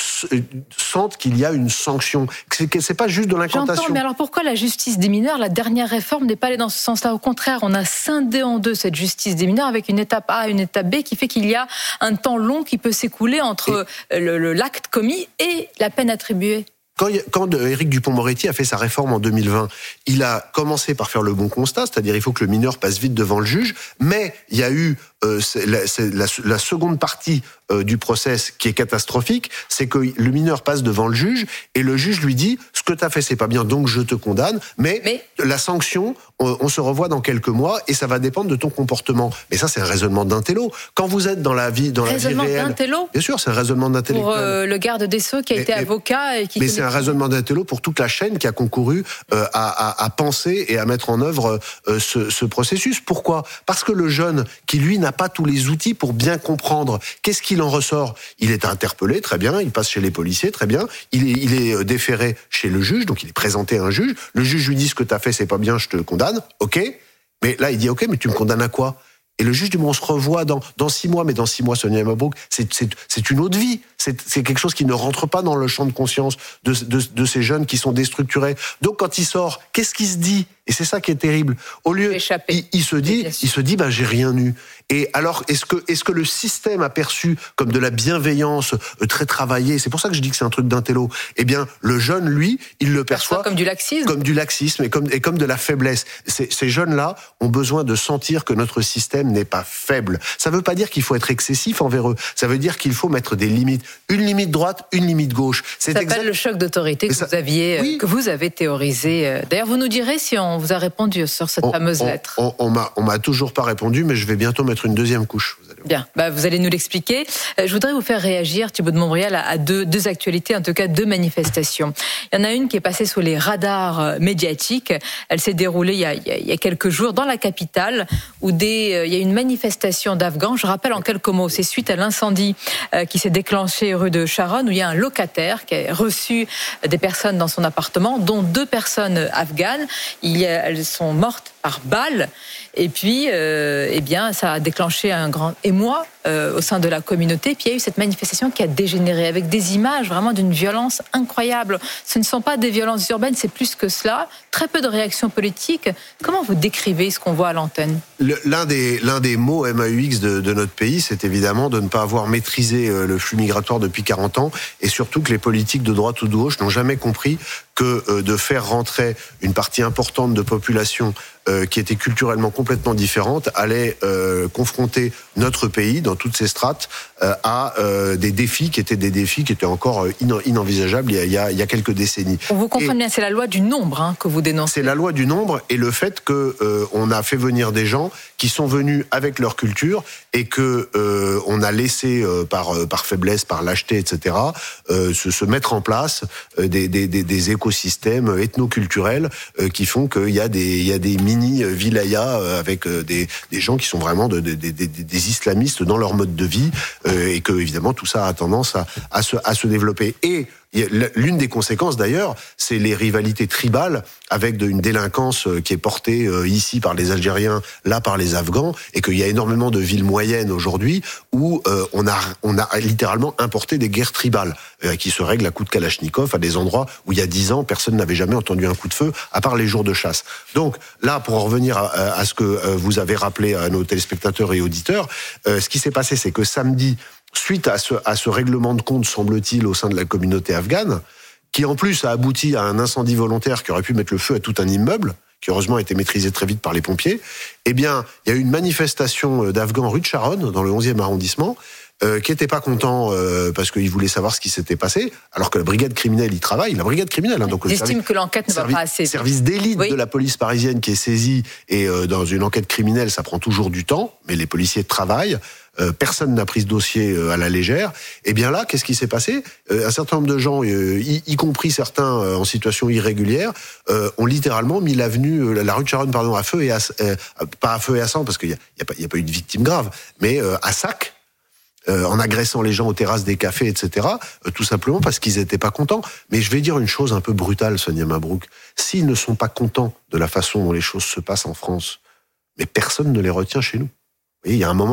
sentent qu'il y a une sanction. C'est, c'est pas juste de l'incantation. J'entends, mais alors pourquoi la justice des mineurs, la dernière réforme n'est pas allée dans ce sens-là ? Au contraire, on a scindé en deux cette justice des mineurs avec une étape A et une étape B qui fait qu'il y a un temps long qui peut s'écouler entre et... le, le, l'acte commis et la peine attribuée. Quand, quand Éric Dupond-Moretti a fait sa réforme en deux mille vingt, il a commencé par faire le bon constat, c'est-à-dire il faut que le mineur passe vite devant le juge, mais il y a eu euh, c'est la, c'est la, la seconde partie euh, du process qui est catastrophique, c'est que le mineur passe devant le juge et le juge lui dit « ce que tu as fait c'est pas bien, donc je te condamne, mais, mais... la sanction, on, on se revoit dans quelques mois et ça va dépendre de ton comportement ». Mais ça c'est un raisonnement d'intello. Quand vous êtes dans la vie, dans raisonnement la vie réelle... d'intello ? Bien sûr, c'est un raisonnement d'intellectuel. Pour euh, le garde des Sceaux qui a et, été et, avocat et qui... Mais c'est un raisonnement d'intello pour toute la chaîne qui a concouru euh, à, à, à penser et à mettre en œuvre euh, ce, ce processus. Pourquoi ? Parce que le jeune, qui lui n'a pas tous les outils pour bien comprendre, qu'est-ce qu'il en ressort ? Il est interpellé, très bien, il passe chez les policiers, très bien, il est, il est déféré chez le juge, donc il est présenté à un juge, le juge lui dit ce que tu as fait c'est pas bien, je te condamne, ok, mais là il dit ok, mais tu me condamnes à quoi ? Et le juge dit, bon, on se revoit dans, dans six mois, mais dans six mois, Sonia Mabrouk, c'est, c'est, c'est une autre vie. C'est, c'est quelque chose qui ne rentre pas dans le champ de conscience de, de, de ces jeunes qui sont déstructurés. Donc, quand il sort, qu'est-ce qu'il se dit ? Et c'est ça qui est terrible. Au lieu, il, il se dit, il se dit, bah, j'ai rien eu. Et alors, est-ce que, est-ce que le système a perçu comme de la bienveillance euh, très travaillée ? C'est pour ça que je dis que c'est un truc d'intello. Eh bien, le jeune, lui, il le perçoit comme du laxisme, comme du laxisme et comme, et comme de la faiblesse. Ces, ces jeunes-là ont besoin de sentir que notre système n'est pas faible. Ça ne veut pas dire qu'il faut être excessif envers eux. Ça veut dire qu'il faut mettre des limites. Une limite droite, une limite gauche. C'est ça s'appelle exact... le choc d'autorité que ça... vous aviez, oui. que vous avez théorisé. D'ailleurs, vous nous direz si on vous a répondu sur cette on, fameuse on, lettre. On, on m'a, on m'a toujours pas répondu, mais je vais bientôt mettre une deuxième couche. Vous allez voir. Bien, bah, vous allez nous l'expliquer. Je voudrais vous faire réagir, Thibault de Montbrial, à deux, deux actualités, en tout cas deux manifestations. Il y en a une qui est passée sous les radars médiatiques. Elle s'est déroulée il y a, il y a quelques jours dans la capitale, où des, il y a une manifestation d'Afghans. Je rappelle en quelques mots, c'est suite à l'incendie qui s'est déclenché rue de Charonne, où il y a un locataire qui a reçu des personnes dans son appartement, dont deux personnes afghanes. Il y a, elles sont mortes par balle. Et puis, euh, eh bien, ça a déclenché un grand émoi euh, au sein de la communauté. Puis il y a eu cette manifestation qui a dégénéré avec des images vraiment d'une violence incroyable. Ce ne sont pas des violences urbaines, c'est plus que cela. Très peu de réactions politiques. Comment vous décrivez ce qu'on voit à l'antenne ? Le, l'un des l'un des mots M A U X de, de notre pays, c'est évidemment de ne pas avoir maîtrisé le flux migratoire depuis quarante ans, et surtout que les politiques de droite ou de gauche n'ont jamais compris que euh, de faire rentrer une partie importante de population euh, qui était culturellement complètement différente allait euh, confronter notre pays dans toutes ses strates euh, à euh, des défis qui étaient des défis qui étaient encore in- inenvisageables il y, a, il y a quelques décennies. Vous comprenez bien, c'est la loi du nombre hein, que vous dénoncez. C'est la loi du nombre et le fait que euh, on a fait venir des gens qui sont venus avec leur culture et que euh, on a laissé euh, par par faiblesse, par lâcheté, et cetera euh, se, se mettre en place euh, des, des, des, des écosystèmes ethno-culturels euh, qui font qu'il y a des il y a des mini wilayas euh, avec euh, des des gens qui sont vraiment de, de, de, de, des islamistes dans leur mode de vie euh, et que évidemment tout ça a tendance à à se à se développer. Et l'une des conséquences d'ailleurs, c'est les rivalités tribales avec une délinquance qui est portée ici par les Algériens, là par les Afghans, et qu'il y a énormément de villes moyennes aujourd'hui où euh, on a on a littéralement importé des guerres tribales euh, qui se règlent à coups de Kalachnikov à des endroits où il y a dix ans personne n'avait jamais entendu un coup de feu à part les jours de chasse. Donc là, pour en revenir à, à ce que vous avez rappelé à nos téléspectateurs et auditeurs, euh, ce qui s'est passé, c'est que samedi, suite à ce, à ce règlement de compte, semble-t-il, au sein de la communauté afghane, qui en plus a abouti à un incendie volontaire qui aurait pu mettre le feu à tout un immeuble, qui heureusement a été maîtrisé très vite par les pompiers, eh bien, il y a eu une manifestation d'Afghans rue de Charonne, dans le onzième arrondissement, euh, qui n'étaient pas contents euh, parce qu'ils voulaient savoir ce qui s'était passé, alors que la brigade criminelle y travaille, la brigade criminelle, hein, donc Ils estiment que l'enquête ne va pas assez. Service d'élite oui. de la police parisienne qui est saisi, et euh, dans une enquête criminelle, ça prend toujours du temps, mais les policiers travaillent. Euh, personne n'a pris ce dossier euh, à la légère. Et bien là, qu'est-ce qui s'est passé ? euh, Un certain nombre de gens, euh, y, y compris certains euh, en situation irrégulière, euh, ont littéralement mis l'avenue, euh, la rue de Charonne, pardon, à feu et à euh, pas à feu et à sang, parce qu'il y a, y a pas, y a pas eu de victime grave, mais euh, à sac. Euh, en agressant les gens aux terrasses des cafés, et cetera, euh, tout simplement parce qu'ils n'étaient pas contents. Mais je vais dire une chose un peu brutale, Sonia Mabrouk. S'ils ne sont pas contents de la façon dont les choses se passent en France, mais personne ne les retient chez nous. Et il y a un moment,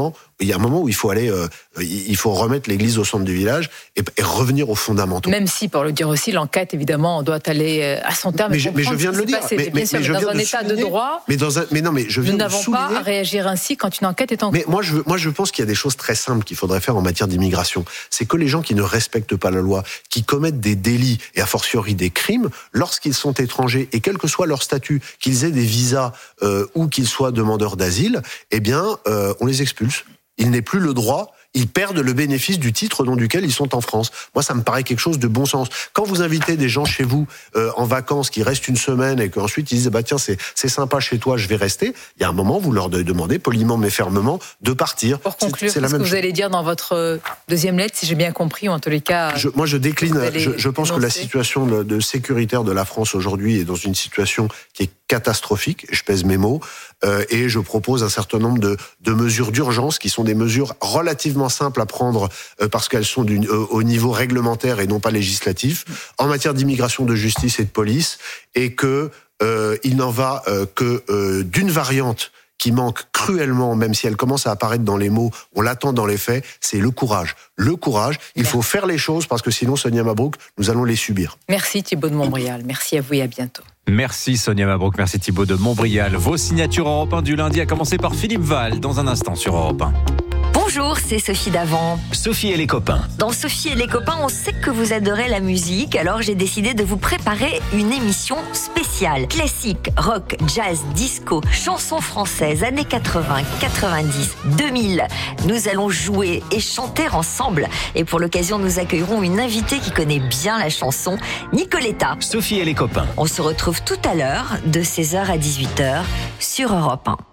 il y a un moment où il faut aller, euh, il faut remettre l'église au centre du village et, et revenir aux fondamentaux. Même si, pour le dire aussi, l'enquête, évidemment, doit aller à son terme. Mais, je, mais je viens de le dire. Passé, mais, mais, sûr, mais je dans viens un de état souligner, de droit, mais dans un, mais non, mais je viens nous de n'avons souligner, pas à réagir ainsi quand une enquête est en cours. Mais moi, je, moi, je pense qu'il y a des choses très simples qu'il faudrait faire en matière d'immigration. C'est que les gens qui ne respectent pas la loi, qui commettent des délits et a fortiori des crimes, lorsqu'ils sont étrangers et quel que soit leur statut, qu'ils aient des visas euh, ou qu'ils soient demandeurs d'asile, eh bien, euh, on les expulse. Il n'est plus le droit. Ils perdent le bénéfice du titre au nom duquel ils sont en France. Moi, ça me paraît quelque chose de bon sens. Quand vous invitez des gens chez vous euh, en vacances qui restent une semaine et qu'ensuite ils disent bah tiens c'est c'est sympa chez toi, je vais rester. Il y a un moment vous leur demandez poliment mais fermement de partir. Pour conclure, c'est, c'est la qu'est-ce même que vous chose. allez dire dans votre deuxième lettre, si j'ai bien compris, ou en tous les cas. Je, moi, je décline. Je, je pense énoncer. que la situation de, de sécuritaire de la France aujourd'hui est dans une situation qui est catastrophique. Je pèse mes mots euh, et je propose un certain nombre de, de mesures d'urgence qui sont des mesures relativement simples à prendre euh, parce qu'elles sont d'une, euh, au niveau réglementaire et non pas législatif en matière d'immigration, de justice et de police, et que euh, il n'en va euh, que euh, d'une variante qui manque cruellement, même si elle commence à apparaître dans les mots, on l'attend dans les faits, c'est le courage. Le courage, il faut faire les choses parce que sinon, Sonia Mabrouk, nous allons les subir. Merci Thibaut de Montbrial, merci à vous et à bientôt. Merci Sonia Mabrouk, merci Thibaut de Montbrial. Vos signatures Europe un du lundi, à commencer par Philippe Val, dans un instant sur Europe un. Bonjour, c'est Sophie Davant. Sophie et les copains. Dans Sophie et les copains, on sait que vous adorez la musique, alors j'ai décidé de vous préparer une émission spéciale. Classique, rock, jazz, disco, chansons françaises, années quatre-vingts, quatre-vingt-dix, deux mille. Nous allons jouer et chanter ensemble. Et pour l'occasion, nous accueillerons une invitée qui connaît bien la chanson, Nicoletta. Sophie et les copains. On se retrouve tout à l'heure, de seize heures à dix-huit heures, sur Europe un.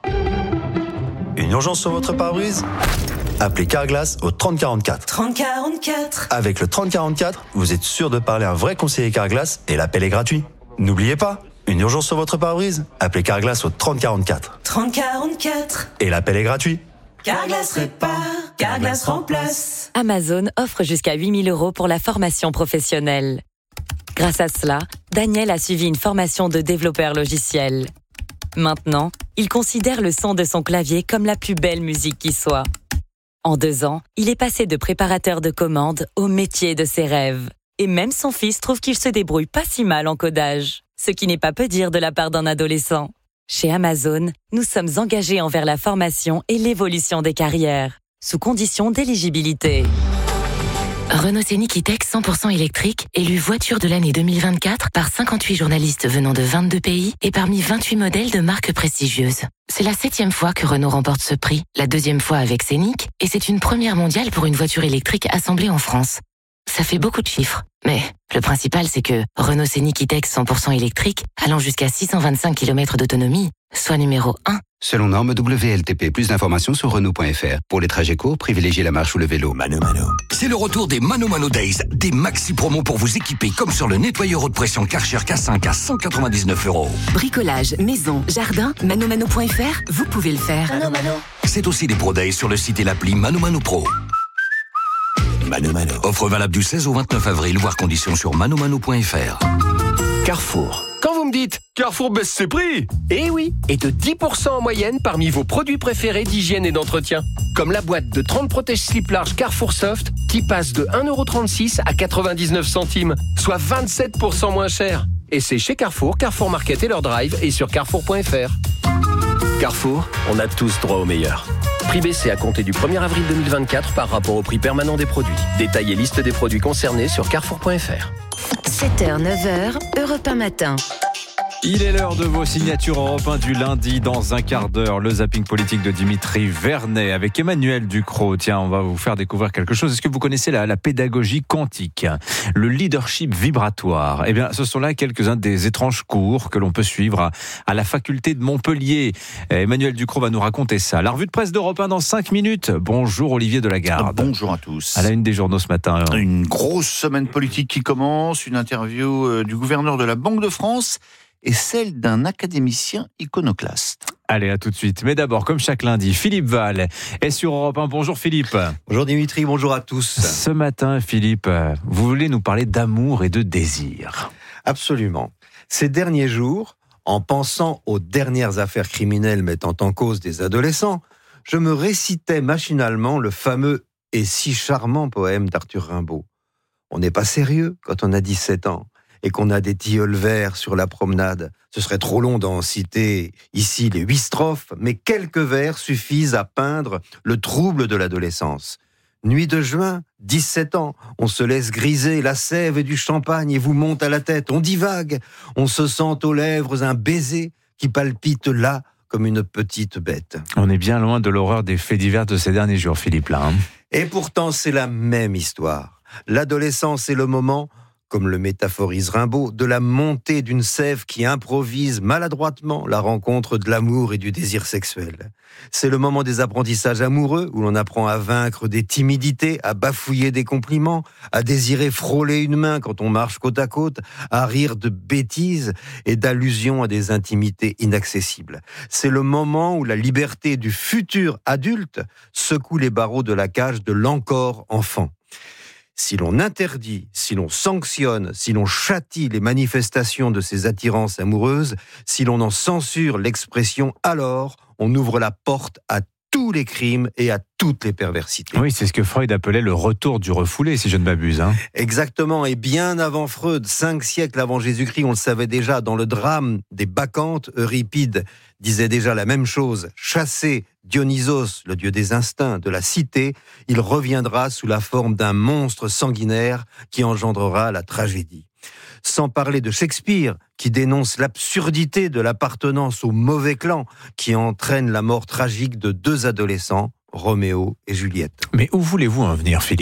Une urgence sur votre pare-brise ? Appelez Carglass au trente quarante-quatre. trente quarante-quatre. Avec le trente quarante-quatre, vous êtes sûr de parler à un vrai conseiller Carglass et l'appel est gratuit. N'oubliez pas, une urgence sur votre pare-brise ? Appelez Carglass au trente quarante-quatre. trente quarante-quatre. Et l'appel est gratuit. Carglass répare, Carglass remplace. Amazon offre jusqu'à huit mille euros pour la formation professionnelle. Grâce à cela, Daniel a suivi une formation de développeur logiciel. Maintenant, il considère le son de son clavier comme la plus belle musique qui soit. En deux ans, il est passé de préparateur de commandes au métier de ses rêves. Et même son fils trouve qu'il se débrouille pas si mal en codage. Ce qui n'est pas peu dire de la part d'un adolescent. Chez Amazon, nous sommes engagés envers la formation et l'évolution des carrières, sous condition d'éligibilité. Renault Scénic E-Tech cent pour cent électrique, élu voiture de l'année deux mille vingt-quatre par cinquante-huit journalistes venant de vingt-deux pays et parmi vingt-huit modèles de marques prestigieuses. C'est la septième fois que Renault remporte ce prix, la deuxième fois avec Scénic, et c'est une première mondiale pour une voiture électrique assemblée en France. Ça fait beaucoup de chiffres, mais le principal c'est que Renault Scénic E-Tech cent pour cent électrique, allant jusqu'à six cent vingt-cinq kilomètres d'autonomie, soit numéro un. Selon norme W L T P, plus d'informations sur Renault point F R. Pour les trajets courts, privilégiez la marche ou le vélo. Mano Mano. C'est le retour des Mano Mano Days, des maxi promos pour vous équiper comme sur le nettoyeur haute pression Karcher K cinq à cent quatre-vingt-dix-neuf euros. Bricolage, maison, jardin, mano mano point F R, vous pouvez le faire. Mano Mano. C'est aussi des Pro Days sur le site et l'appli Mano Mano Pro. Mano Mano. Offre valable du seize au vingt-neuf avril, voire conditions sur mano mano point F R. Carrefour. Quand vous me dites Carrefour baisse ses prix, eh oui, et de dix pour cent en moyenne parmi vos produits préférés d'hygiène et d'entretien. Comme la boîte de trente protège-slip large Carrefour Soft qui passe de un euro trente-six à quatre-vingt-dix-neuf centimes, soit vingt-sept pour cent moins cher. Et c'est chez Carrefour, Carrefour Market et leur drive et sur carrefour point F R. Carrefour, on a tous droit au meilleur. Prix baissé à compter du premier avril deux mille vingt-quatre par rapport au prix permanent des produits. Détail et liste des produits concernés sur carrefour point F R. sept heures, neuf heures, Europe un matin. Il est l'heure de vos signatures Europe un du lundi. Dans un quart d'heure, le zapping politique de Dimitri Vernet avec Emmanuel Ducrot. Tiens, on va vous faire découvrir quelque chose. Est-ce que vous connaissez la, la pédagogie quantique, le leadership vibratoire? Eh bien, ce sont là quelques-uns des étranges cours que l'on peut suivre à, à la faculté de Montpellier. Emmanuel Ducrot va nous raconter ça. La revue de presse d'Europe un dans cinq minutes. Bonjour Olivier Delagarde. Bonjour à tous. À la une des journaux ce matin. Une grosse semaine politique qui commence. Une interview du gouverneur de la Banque de France et celle d'un académicien iconoclaste. Allez, à tout de suite. Mais d'abord, comme chaque lundi, Philippe Val est sur Europe un. Bonjour Philippe. Bonjour Dimitri, bonjour à tous. Ce matin, Philippe, vous voulez nous parler d'amour et de désir. Absolument. Ces derniers jours, en pensant aux dernières affaires criminelles mettant en cause des adolescents, je me récitais machinalement le fameux et si charmant poème d'Arthur Rimbaud. On n'est pas sérieux quand on a dix-sept ans et qu'on a des tilleuls verts sur la promenade. Ce serait trop long d'en citer ici les huit strophes, mais quelques vers suffisent à peindre le trouble de l'adolescence. Nuit de juin, dix-sept ans, on se laisse griser, la sève et du champagne et vous monte à la tête, on divague, on se sent aux lèvres un baiser qui palpite là comme une petite bête. On est bien loin de l'horreur des faits divers de ces derniers jours, Philippe, là. Hein. Et pourtant, c'est la même histoire. L'adolescence est le moment, comme le métaphorise Rimbaud, de la montée d'une sève qui improvise maladroitement la rencontre de l'amour et du désir sexuel. C'est le moment des apprentissages amoureux, où l'on apprend à vaincre des timidités, à bafouiller des compliments, à désirer frôler une main quand on marche côte à côte, à rire de bêtises et d'allusions à des intimités inaccessibles. C'est le moment où la liberté du futur adulte secoue les barreaux de la cage de l'encore enfant. Si l'on interdit, si l'on sanctionne, si l'on châtie les manifestations de ces attirances amoureuses, si l'on en censure l'expression, alors on ouvre la porte à tous les crimes et à toutes les perversités. Oui, c'est ce que Freud appelait le retour du refoulé, si je ne m'abuse. Hein. Exactement, et bien avant Freud, cinq siècles avant Jésus-Christ, on le savait déjà, dans le drame des Bacchantes, Euripide disait déjà la même chose. Chassé Dionysos, le dieu des instincts, de la cité, il reviendra sous la forme d'un monstre sanguinaire qui engendrera la tragédie. Sans parler de Shakespeare, qui dénonce l'absurdité de l'appartenance au mauvais clan, qui entraîne la mort tragique de deux adolescents, Roméo et Juliette. Mais où voulez-vous en venir, Philippe ?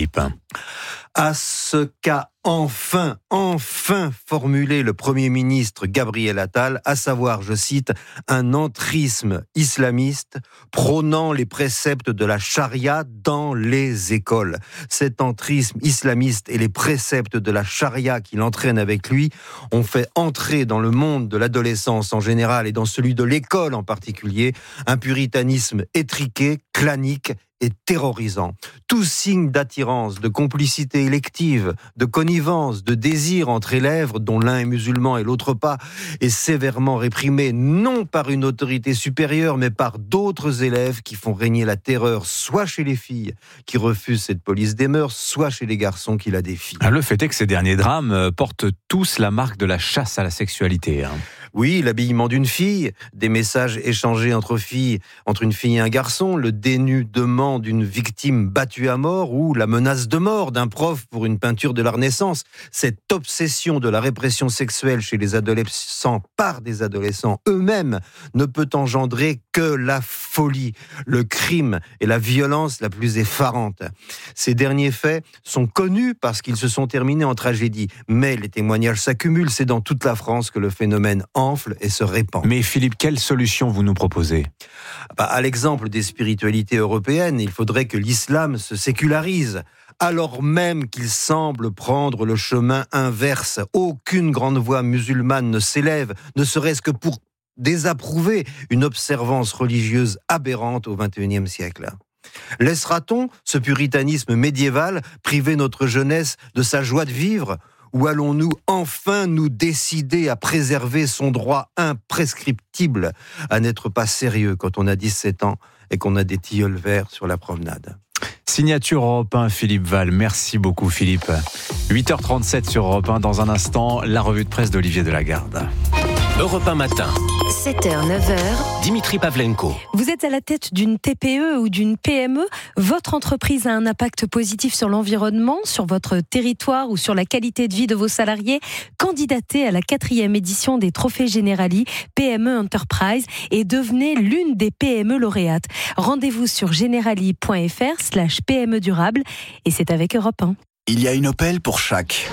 À ce qu'a enfin, enfin formulé le Premier ministre Gabriel Attal, à savoir, je cite, un entrisme islamiste prônant les préceptes de la charia dans les écoles. Cet entrisme islamiste et les préceptes de la charia qu'il entraîne avec lui ont fait entrer dans le monde de l'adolescence en général et dans celui de l'école en particulier un puritanisme étriqué, clanique et terrorisant. Tout signe d'attirance, de complicité élective, de connivence, de désir entre élèves, dont l'un est musulman et l'autre pas, est sévèrement réprimé, non par une autorité supérieure, mais par d'autres élèves qui font régner la terreur, soit chez les filles qui refusent cette police des mœurs, soit chez les garçons qui la défient. Le fait est que ces derniers drames portent tous la marque de la chasse à la sexualité. Hein. Oui, l'habillement d'une fille, des messages échangés entre filles, entre une fille et un garçon, le dénudement d'une victime battue à mort ou la menace de mort d'un prof pour une peinture de la Renaissance. Cette obsession de la répression sexuelle chez les adolescents par des adolescents eux-mêmes ne peut engendrer que la folie, le crime et la violence la plus effarante. Ces derniers faits sont connus parce qu'ils se sont terminés en tragédie, mais les témoignages s'accumulent, c'est dans toute la France que le phénomène enfle et se répand. Mais Philippe, quelle solution vous nous proposez ? Bah, à l'exemple des spiritualités européennes, il faudrait que l'islam se sécularise, alors même qu'il semble prendre le chemin inverse. Aucune grande voix musulmane ne s'élève, ne serait-ce que pour désapprouver une observance religieuse aberrante au vingt et unième siècle. Laissera-t-on ce puritanisme médiéval priver notre jeunesse de sa joie de vivre ? Ou allons-nous enfin nous décider à préserver son droit imprescriptible à n'être pas sérieux quand on a dix-sept ans et qu'on a des tilleuls verts sur la promenade ? Signature Europe un, Philippe Val. Merci beaucoup, Philippe. huit heures trente-sept sur Europe un. Dans un instant, la revue de presse d'Olivier Delagarde. Europe un matin. sept heures, neuf heures. Dimitri Pavlenko. Vous êtes à la tête d'une T P E ou d'une P M E. Votre entreprise a un impact positif sur l'environnement, sur votre territoire ou sur la qualité de vie de vos salariés. Candidatez à la quatrième édition des Trophées Generali P M E Enterprise et devenez l'une des P M E lauréates. Rendez-vous sur generali point fr slash P M E durable et c'est avec Europe un. Il y a une Opel pour chaque.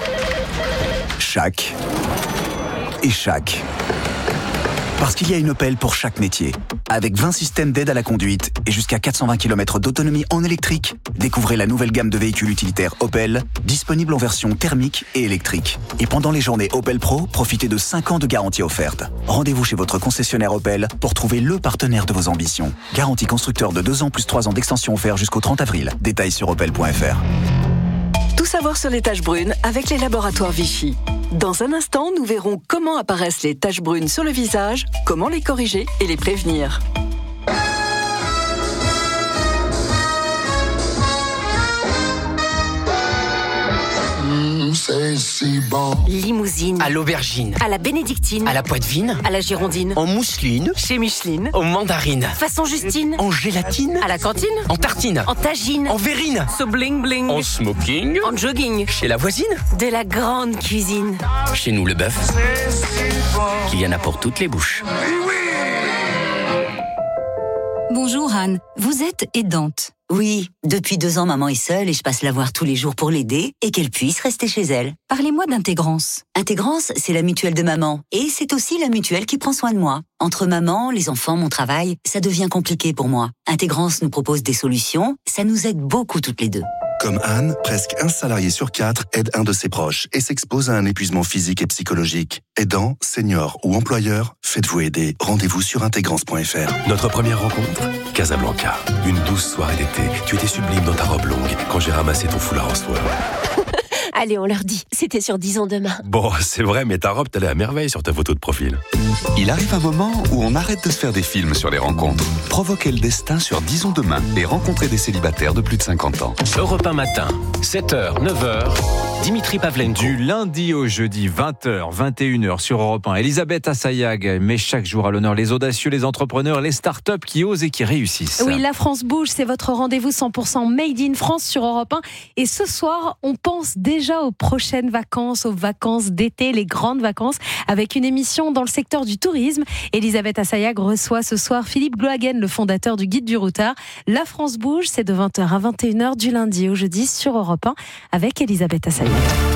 Chaque. Et chaque. Parce qu'il y a une Opel pour chaque métier. Avec vingt systèmes d'aide à la conduite et jusqu'à quatre cent vingt kilomètres d'autonomie en électrique, découvrez la nouvelle gamme de véhicules utilitaires Opel, disponible en version thermique et électrique. Et pendant les journées Opel Pro, profitez de cinq ans de garantie offerte. Rendez-vous chez votre concessionnaire Opel pour trouver le partenaire de vos ambitions. Garantie constructeur de deux ans plus trois ans d'extension offert jusqu'au trente avril. Détails sur opel point fr. Tout savoir sur les taches brunes avec les laboratoires Vichy. Dans un instant, nous verrons comment apparaissent les taches brunes sur le visage, comment les corriger et les prévenir. c'est si bon. Limousine. À l'aubergine. À la bénédictine. À la poitevine. À la girondine. En mousseline. Chez Micheline. En mandarine. Façon Justine. En gélatine. À la cantine. En tartine. En tagine. En verrine. So bling bling. En smoking. En jogging. Chez la voisine. De la grande cuisine. Chez nous, le bœuf. Il y en a pour toutes les bouches. Bonjour Anne, vous êtes aidante. Oui, depuis deux ans, maman est seule et je passe la voir tous les jours pour l'aider et qu'elle puisse rester chez elle. Parlez-moi d'Intégrance. Intégrance, c'est la mutuelle de maman et c'est aussi la mutuelle qui prend soin de moi. Entre maman, les enfants, mon travail, ça devient compliqué pour moi. Intégrance nous propose des solutions, ça nous aide beaucoup toutes les deux. Comme Anne, presque un salarié sur quatre aide un de ses proches et s'expose à un épuisement physique et psychologique. Aidant, senior ou employeur, faites-vous aider. Rendez-vous sur intégrance point f r. Notre première rencontre, Casablanca. Une douce soirée d'été. Tu étais sublime dans ta robe longue quand j'ai ramassé ton foulard en soie. Allez, on leur dit, c'était sur dix ans demain. Bon, c'est vrai, mais ta robe t'allait à merveille sur ta photo de profil. Il arrive un moment où on arrête de se faire des films sur les rencontres. Provoquez le destin sur Disons demain et rencontrez des célibataires de plus de cinquante ans. Europe un matin, sept heures, neuf heures, Dimitri Pavlenko. Du lundi au jeudi, vingt heures, vingt et une heures sur Europe un. Elisabeth Assayag met chaque jour à l'honneur les audacieux, les entrepreneurs, les start-up qui osent et qui réussissent. Oui, La France bouge, c'est votre rendez-vous cent pour cent Made in France sur Europe un. Et ce soir, on pense déjà aux prochaines vacances, aux vacances d'été, les grandes vacances, avec une émission dans le secteur du tourisme. Elisabeth Assayag reçoit ce soir Philippe Glohagen, le fondateur du Guide du Routard. La France bouge, c'est de vingt heures à vingt et une heures du lundi au jeudi sur Europe un avec Elisabeth Assayag.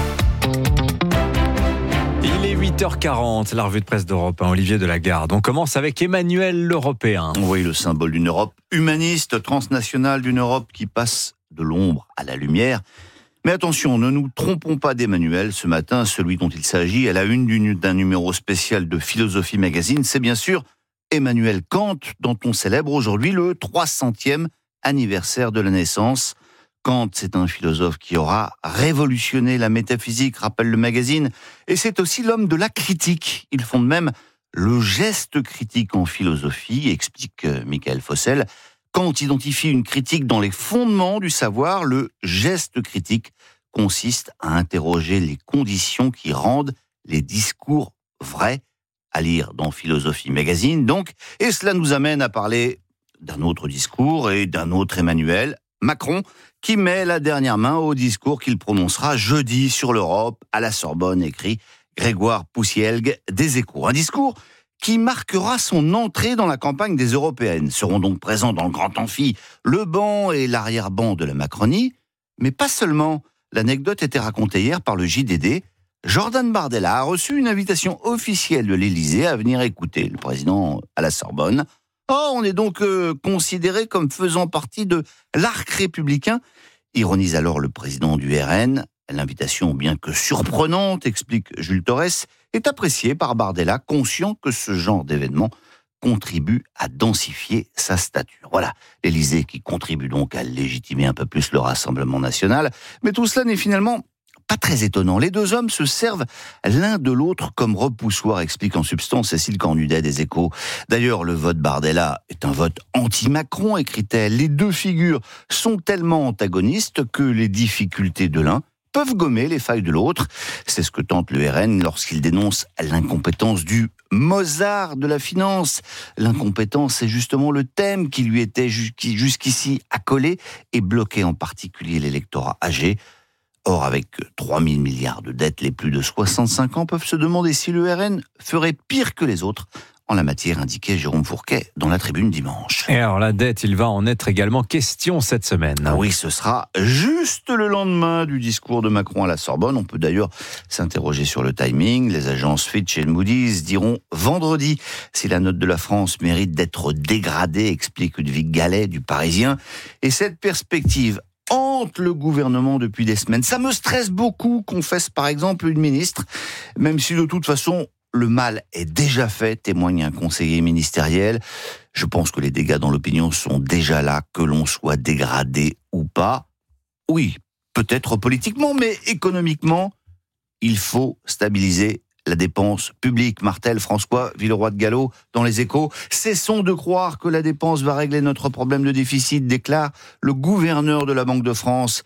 Il est huit heures quarante, la revue de presse d'Europe un, Olivier Delagarde. On commence avec Emmanuel l'Européen. Oui, le symbole d'une Europe humaniste, transnationale, d'une Europe qui passe de l'ombre à la lumière. Mais attention, ne nous trompons pas d'Emmanuel. Ce matin, celui dont il s'agit à la une d'un numéro spécial de Philosophie Magazine, c'est bien sûr Emmanuel Kant, dont on célèbre aujourd'hui le trois centième anniversaire de la naissance. Kant, c'est un philosophe qui aura révolutionné la métaphysique, rappelle le magazine, et c'est aussi l'homme de la critique. Il fonde même le geste critique en philosophie, explique Michael Fossel. Kant identifie une critique dans les fondements du savoir. Le geste critique consiste à interroger les conditions qui rendent les discours vrais, à lire dans Philosophie Magazine, donc. Et cela nous amène à parler d'un autre discours et d'un autre Emmanuel, Macron, qui met la dernière main au discours qu'il prononcera jeudi sur l'Europe à la Sorbonne, écrit Grégoire Poussielgue des Échos. Un discours qui marquera son entrée dans la campagne des Européennes. Seront donc présents dans le grand amphi le banc et l'arrière-banc de la Macronie, mais pas seulement. L'anecdote était racontée hier par le J D D. Jordan Bardella a reçu une invitation officielle de l'Élysée à venir écouter le président à la Sorbonne. Oh, on est donc euh, considéré comme faisant partie de l'arc républicain, ironise alors le président du R N. L'invitation, bien que surprenante, explique Jules Torres, est appréciée par Bardella, conscient que ce genre d'événement contribue à densifier sa stature. Voilà, l'Élysée qui contribue donc à légitimer un peu plus le Rassemblement national. Mais tout cela n'est finalement pas très étonnant. Les deux hommes se servent l'un de l'autre comme repoussoir, explique en substance Cécile Cornudet des Échos. D'ailleurs, le vote Bardella est un vote anti-Macron, écrit-elle. Les deux figures sont tellement antagonistes que les difficultés de l'un peuvent gommer les failles de l'autre. C'est ce que tente le R N lorsqu'il dénonce l'incompétence du Mozart de la finance. L'incompétence, c'est justement le thème qui lui était jusqu'ici accolé et bloquait en particulier l'électorat âgé. Or, avec trois mille milliards de dettes, les plus de soixante-cinq ans peuvent se demander si le R N ferait pire que les autres en la matière, indiquait Jérôme Fourquet dans la Tribune dimanche. Et alors la dette, il va en être également question cette semaine. Ah oui, ce sera juste le lendemain du discours de Macron à la Sorbonne. On peut d'ailleurs s'interroger sur le timing. Les agences Fitch et Moody's diront vendredi si la note de la France mérite d'être dégradée, explique Ludwig Gallet du Parisien. Et cette perspective hante le gouvernement depuis des semaines. Ça me stresse beaucoup, confesse par exemple une ministre, même si de toute façon le mal est déjà fait, témoigne un conseiller ministériel. Je pense que les dégâts dans l'opinion sont déjà là, que l'on soit dégradé ou pas. Oui, peut-être politiquement, mais économiquement, il faut stabiliser la dépense publique, martèle François Villeroy de Galhau dans Les Échos. Cessons de croire que la dépense va régler notre problème de déficit, déclare le gouverneur de la Banque de France.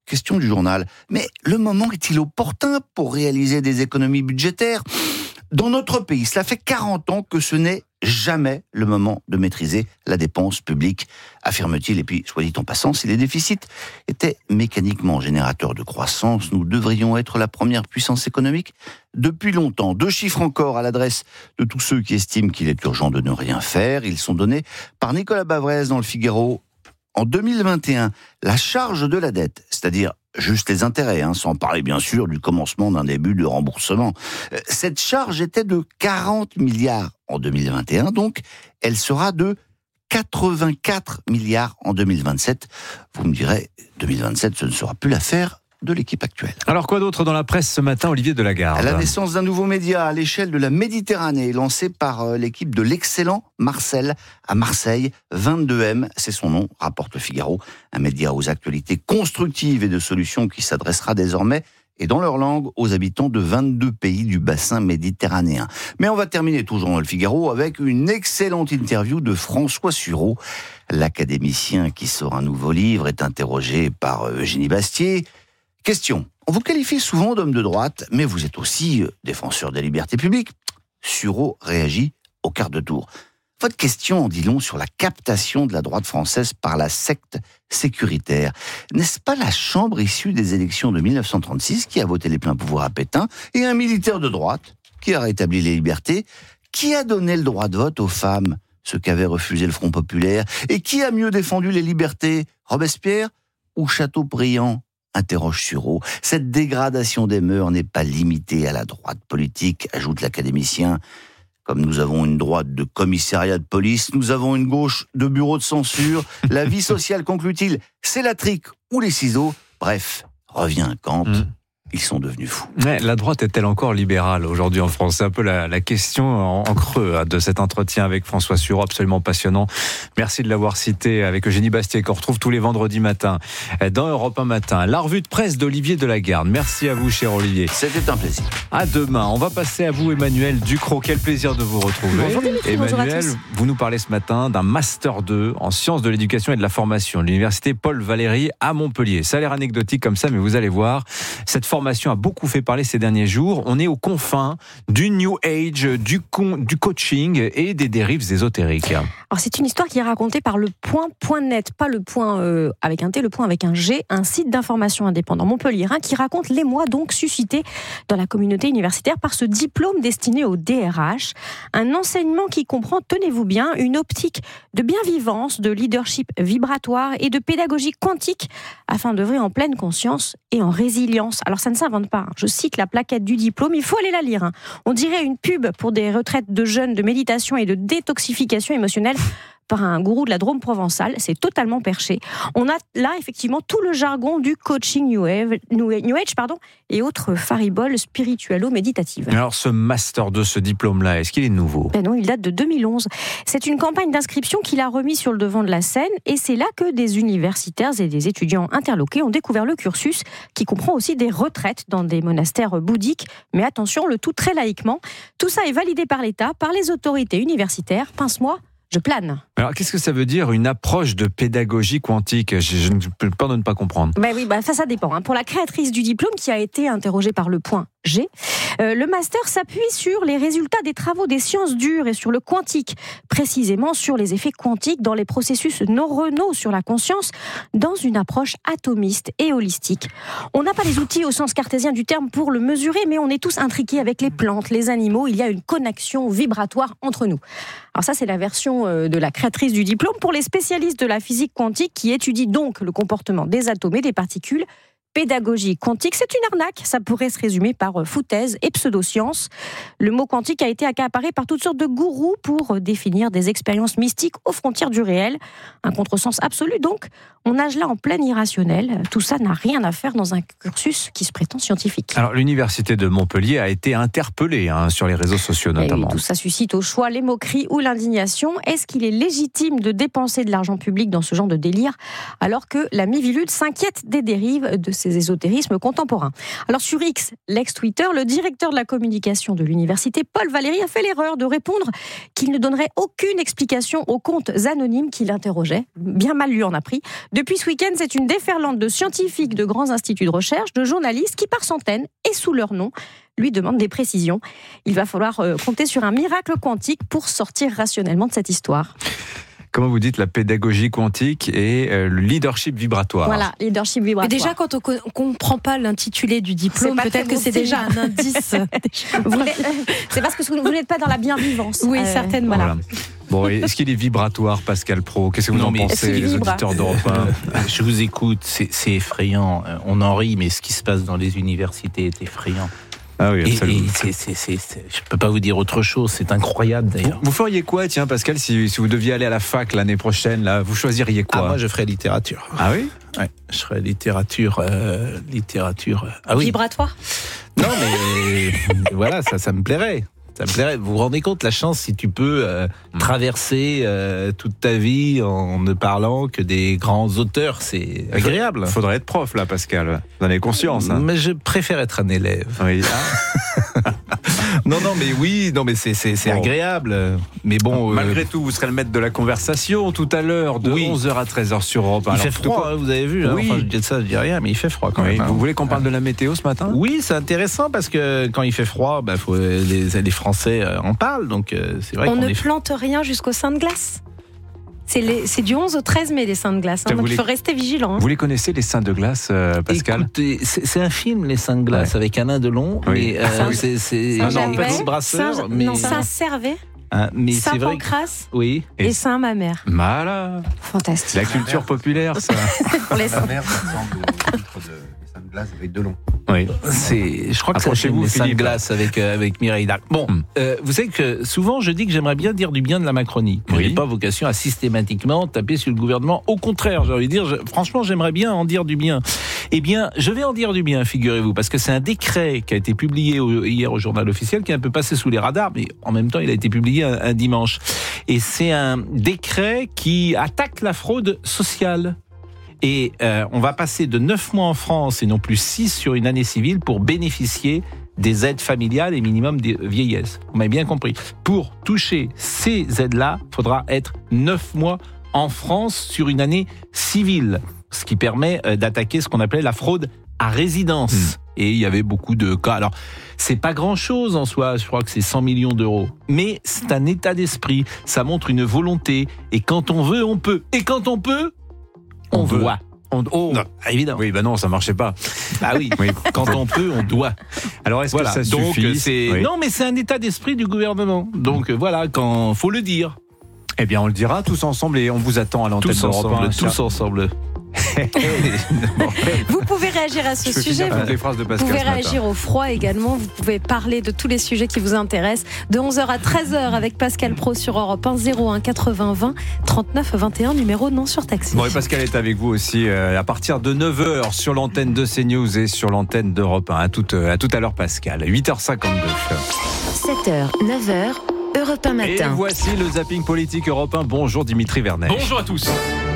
Question du journal. Mais le moment est-il opportun pour réaliser des économies budgétaires ? Dans notre pays, cela fait quarante ans que ce n'est jamais le moment de maîtriser la dépense publique, affirme-t-il. Et puis, soit dit en passant, si les déficits étaient mécaniquement générateurs de croissance, nous devrions être la première puissance économique depuis longtemps. Deux chiffres encore à l'adresse de tous ceux qui estiment qu'il est urgent de ne rien faire. Ils sont donnés par Nicolas Bavrez dans Le Figaro. En deux mille vingt et un, la charge de la dette, c'est-à-dire juste les intérêts, hein, sans parler bien sûr du commencement d'un début de remboursement. Cette charge était de quarante milliards en deux mille vingt et un, donc elle sera de quatre-vingt-quatre milliards en deux mille vingt-sept. Vous me direz, deux mille vingt-sept, ce ne sera plus l'affaire de l'équipe actuelle. Alors quoi d'autre dans la presse ce matin, Olivier Delagarde ? La naissance d'un nouveau média à l'échelle de la Méditerranée, lancé par l'équipe de l'excellent Marcel à Marseille. vingt-deux M, c'est son nom, rapporte Le Figaro. Un média aux actualités constructives et de solutions qui s'adressera désormais, et dans leur langue, aux habitants de vingt-deux pays du bassin méditerranéen. Mais on va terminer toujours dans Le Figaro avec une excellente interview de François Sureau. L'académicien qui sort un nouveau livre est interrogé par Eugénie Bastier. Question. On vous qualifie souvent d'homme de droite, mais vous êtes aussi défenseur des libertés publiques. Sureau réagit au quart de tour. Votre question en dit long sur la captation de la droite française par la secte sécuritaire. N'est-ce pas la Chambre issue des élections de mille neuf cent trente-six qui a voté les pleins pouvoirs à Pétain et un militaire de droite qui a rétabli les libertés, qui a donné le droit de vote aux femmes, ce qu'avait refusé le Front populaire, et qui a mieux défendu les libertés, Robespierre ou Chateaubriand ? Interroge Sureau. Cette dégradation des mœurs n'est pas limitée à la droite politique, ajoute l'académicien. Comme nous avons une droite de commissariat de police, nous avons une gauche de bureau de censure. La vie sociale, conclut-il, c'est la trique ou les ciseaux. Bref, revient Kant. Mmh. Ils sont devenus fous. Ouais, la droite est-elle encore libérale aujourd'hui en France ? C'est un peu la, la question en, en creux hein, de cet entretien avec François Sureau, absolument passionnant. Merci de l'avoir cité avec Eugénie Bastier, qu'on retrouve tous les vendredis matins dans Europe un Matin. La revue de presse d'Olivier Delagarde. Merci à vous, cher Olivier. C'était un plaisir. À demain. On va passer à vous, Emmanuel Ducrot. Quel plaisir de vous retrouver. Bonjour Dimitri, Emmanuel, bonjour à tous. Vous nous parlez ce matin d'un Master deux en sciences de l'éducation et de la formation de l'université Paul Valéry à Montpellier. Ça a l'air anecdotique comme ça, mais vous allez voir, cette formation a beaucoup fait parler ces derniers jours. On est aux confins du New Age, du, con, du coaching et des dérives ésotériques. Alors c'est une histoire qui est racontée par le point point net, pas le point euh, avec un T, le point avec un G, un site d'information indépendant montpelliérain qui raconte l'émoi donc suscité dans la communauté universitaire par ce diplôme destiné au D R H. Un enseignement qui comprend, tenez-vous bien, une optique de bienvivance, de leadership vibratoire et de pédagogie quantique afin d'œuvrer en pleine conscience et en résilience. Alors ça ne s'invente pas. Je cite la plaquette du diplôme, il faut aller la lire. On dirait une pub pour des retraites de jeunes de méditation et de détoxification émotionnelle par un gourou de la Drôme provençale, c'est totalement perché. On a là effectivement tout le jargon du coaching New Age, New Age pardon, et autres fariboles spiritualo-méditatives. Alors ce Master deux, ce diplôme-là, est-ce qu'il est nouveau ? Ben non, il date de deux mille onze. C'est une campagne d'inscription qu'il a remis sur le devant de la scène et c'est là que des universitaires et des étudiants interloqués ont découvert le cursus qui comprend aussi des retraites dans des monastères bouddhiques. Mais attention, le tout très laïquement. Tout ça est validé par l'État, par les autorités universitaires. Pince-moi, je plane. Alors, qu'est-ce que ça veut dire, une approche de pédagogie quantique ? Je, je ne peux pas ne pas comprendre. Ben oui, ben ça, ça dépend. Hein. Pour la créatrice du diplôme, qui a été interrogée par le point G, euh, le master s'appuie sur les résultats des travaux des sciences dures et sur le quantique, précisément sur les effets quantiques dans les processus neuronaux sur la conscience, dans une approche atomiste et holistique. On n'a pas les outils au sens cartésien du terme pour le mesurer, mais on est tous intriqués avec les plantes, les animaux. Il y a une connexion vibratoire entre nous. Alors ça, c'est la version de la créatrice du diplôme. Pour les spécialistes de la physique quantique qui étudient donc le comportement des atomes et des particules, pédagogie quantique, c'est une arnaque. Ça pourrait se résumer par foutaise et pseudoscience. Le mot quantique a été accaparé par toutes sortes de gourous pour définir des expériences mystiques aux frontières du réel. Un contresens absolu donc. On nage là en plein irrationnel. Tout ça n'a rien à faire dans un cursus qui se prétend scientifique. Alors l'université de Montpellier a été interpellée hein, sur les réseaux sociaux notamment. Et tout ça suscite au choix les moqueries ou l'indignation. Est-ce qu'il est légitime de dépenser de l'argent public dans ce genre de délire alors que la Miviludes s'inquiète des dérives de ces ces ésotérismes contemporains. Alors sur X, l'ex-Twitter, le directeur de la communication de l'université, Paul Valéry, a fait l'erreur de répondre qu'il ne donnerait aucune explication aux comptes anonymes qui l'interrogeaient. Bien mal lui en a pris. Depuis ce week-end, c'est une déferlante de scientifiques de grands instituts de recherche, de journalistes qui, par centaines et sous leur nom, lui demandent des précisions. Il va falloir euh, compter sur un miracle quantique pour sortir rationnellement de cette histoire. Comment vous dites la pédagogie quantique et euh, le leadership vibratoire? Voilà, leadership vibratoire. Mais déjà, quand on ne comprend pas l'intitulé du diplôme, peut-être que c'est déjà un indice. Vous c'est parce que vous n'êtes pas dans la bienvivance. Oui, euh, certainement. Voilà. Bon, est-ce qu'il est vibratoire, Pascal Praud? Qu'est-ce que vous non, en pensez, les auditeurs d'Europe un? Je vous écoute, c'est, c'est effrayant. On en rit, mais ce qui se passe dans les universités est effrayant. Ah oui, absolument. Et, et c'est, c'est, c'est, c'est, je ne peux pas vous dire autre chose, c'est incroyable d'ailleurs. Vous, vous feriez quoi, tiens, Pascal, si, si vous deviez aller à la fac l'année prochaine, là, vous choisiriez quoi? Ah, moi, je ferais littérature. Ah oui? Ouais, je ferais littérature. Euh, littérature. Ah oui. Vibratoire? Non, mais voilà, ça, ça me plairait. Ça me plairait. Vous vous rendez compte la chance si tu peux euh, traverser euh, toute ta vie en ne parlant que des grands auteurs, c'est agréable. Il faudrait être prof là, Pascal. Vous en avez conscience. Hein. Mais je préfère être un élève. Oui. non, non, mais oui, non, mais c'est, c'est, c'est bon. agréable. Mais bon, malgré euh... tout, vous serez le maître de la conversation tout à l'heure de oui. onze heures à treize heures sur Europe. Il Alors, fait froid, hein, vous avez vu. Oui. Hein, enfin, je dis ça, je dis rien, mais il fait froid quand oui. même. Vous hein. voulez qu'on parle de la météo ce matin? Oui, c'est intéressant parce que quand il fait froid, bah, faut, les, les Français en parlent. Donc euh, c'est vrai on qu'on ne est... plante rien jusqu'au Saint de Glace. C'est, les, c'est du onze au treize mai, les Saints de Glace. Hein, donc il faut rester vigilant. Hein. Vous les connaissez, les Saints de Glace, euh, Pascal? Écoutez, c'est, c'est un film, les Saints de Glace, ouais. avec Alain Delon. Oui. Mais, euh, c'est c'est un petit brasseur. Saint, mais... Non, Saint-Servais. Ah, mais Saint c'est vrai Pancrace que... oui. et, et Saint-Mamère. Voilà. Fantastique. La culture populaire, ça. Pour les Saint-Mamère, ça ressemble au titre de Saint de Glace avec Delon. Oui, c'est, je crois que c'est vous, les Saints de Glace avec, euh, avec Mireille Darc. Bon, hmm. euh, vous savez que souvent je dis que j'aimerais bien dire du bien de la Macronie. Que oui. Je n'ai pas vocation à systématiquement taper sur le gouvernement. Au contraire, j'ai envie de dire, je, franchement, j'aimerais bien en dire du bien. Eh bien, je vais en dire du bien, figurez-vous, parce que c'est un décret qui a été publié au, hier au Journal Officiel, qui est un peu passé sous les radars, mais en même temps, il a été publié un, un dimanche. Et c'est un décret qui attaque la fraude sociale. Et euh, on va passer de neuf mois en France et non plus six sur une année civile pour bénéficier des aides familiales et minimum de vieillesse. Vous m'avez bien compris. Pour toucher ces aides-là, il faudra être neuf mois en France sur une année civile, ce qui permet euh, d'attaquer ce qu'on appelait la fraude à résidence. Mmh. Et il y avait beaucoup de cas. Alors, c'est pas grand-chose en soi, je crois que c'est cent millions d'euros. Mais c'est un état d'esprit, ça montre une volonté. Et quand on veut, on peut. Et quand on peut... On, on doit. On, oh, non, évidemment. Oui, ben non, ça marchait pas. Ah oui, oui. Quand on peut, on doit. Alors, est-ce voilà. que ça Donc, suffit c'est... Oui. Non, mais c'est un état d'esprit du gouvernement. Donc, voilà, quand faut le dire. Eh bien, on le dira tous ensemble et on vous attend à l'antenne d'Europe un. Tous ensemble. Vous pouvez réagir à ce Je sujet. Vous, de Pascal vous pouvez réagir au froid également. Vous pouvez parler de tous les sujets qui vous intéressent. De onze heures à treize heures avec Pascal Praud sur Europe un, zéro un quatre-vingts vingt trente-neuf vingt et un, numéro non surtaxé. Bon, et Pascal est avec vous aussi euh, à partir de neuf heures sur l'antenne de CNews et sur l'antenne d'Europe un. À tout, euh, à tout à l'heure, Pascal. huit heures cinquante-deux. sept heures, neuf heures, Europe un matin. Et voici le zapping politique Europe un. Bonjour Dimitri Vernet. Bonjour à tous.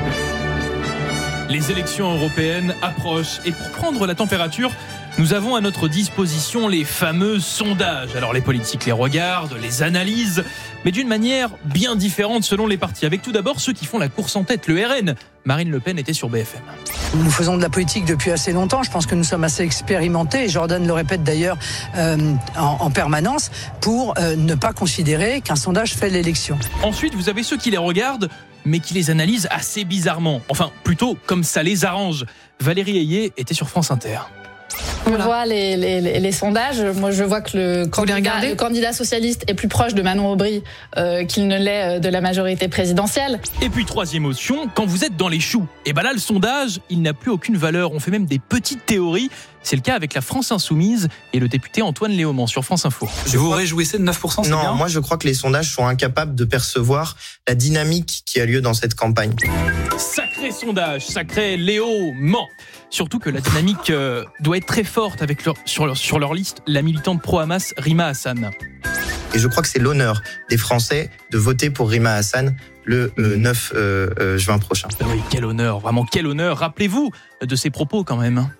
Les élections européennes approchent et pour prendre la température, nous avons à notre disposition les fameux sondages. Alors les politiques les regardent, les analysent, mais d'une manière bien différente selon les partis. Avec tout d'abord ceux qui font la course en tête, le R N. Marine Le Pen était sur B F M. Nous faisons de la politique depuis assez longtemps. Je pense que nous sommes assez expérimentés. Et Jordan le répète d'ailleurs euh, en, en permanence pour euh, ne pas considérer qu'un sondage fait l'élection. Ensuite, vous avez ceux qui les regardent, mais qui les analysent assez bizarrement. Enfin, plutôt comme ça les arrange. Valérie Ayé était sur France Inter. On voilà. voit les, les, les, les sondages. Moi, je vois que le candidat, le candidat socialiste est plus proche de Manon Aubry euh, qu'il ne l'est de la majorité présidentielle. Et puis, troisième option, quand vous êtes dans les choux, et ben là, le sondage, il n'a plus aucune valeur. On fait même des petites théories. C'est le cas avec la France Insoumise et le député Antoine Léaumont sur France Info. Je vous réjouissez de neuf pour cent, c'est Non, bien. moi je crois que les sondages sont incapables de percevoir la dynamique qui a lieu dans cette campagne. Sacré sondage, sacré Léaumont. Surtout que la dynamique euh, doit être très forte avec leur, sur, leur, sur leur liste la militante pro-Hamas Rima Hassan. Et je crois que c'est l'honneur des Français de voter pour Rima Hassan le euh, neuf juin prochain. Oui, quel honneur, vraiment quel honneur. Rappelez-vous de ses propos quand même.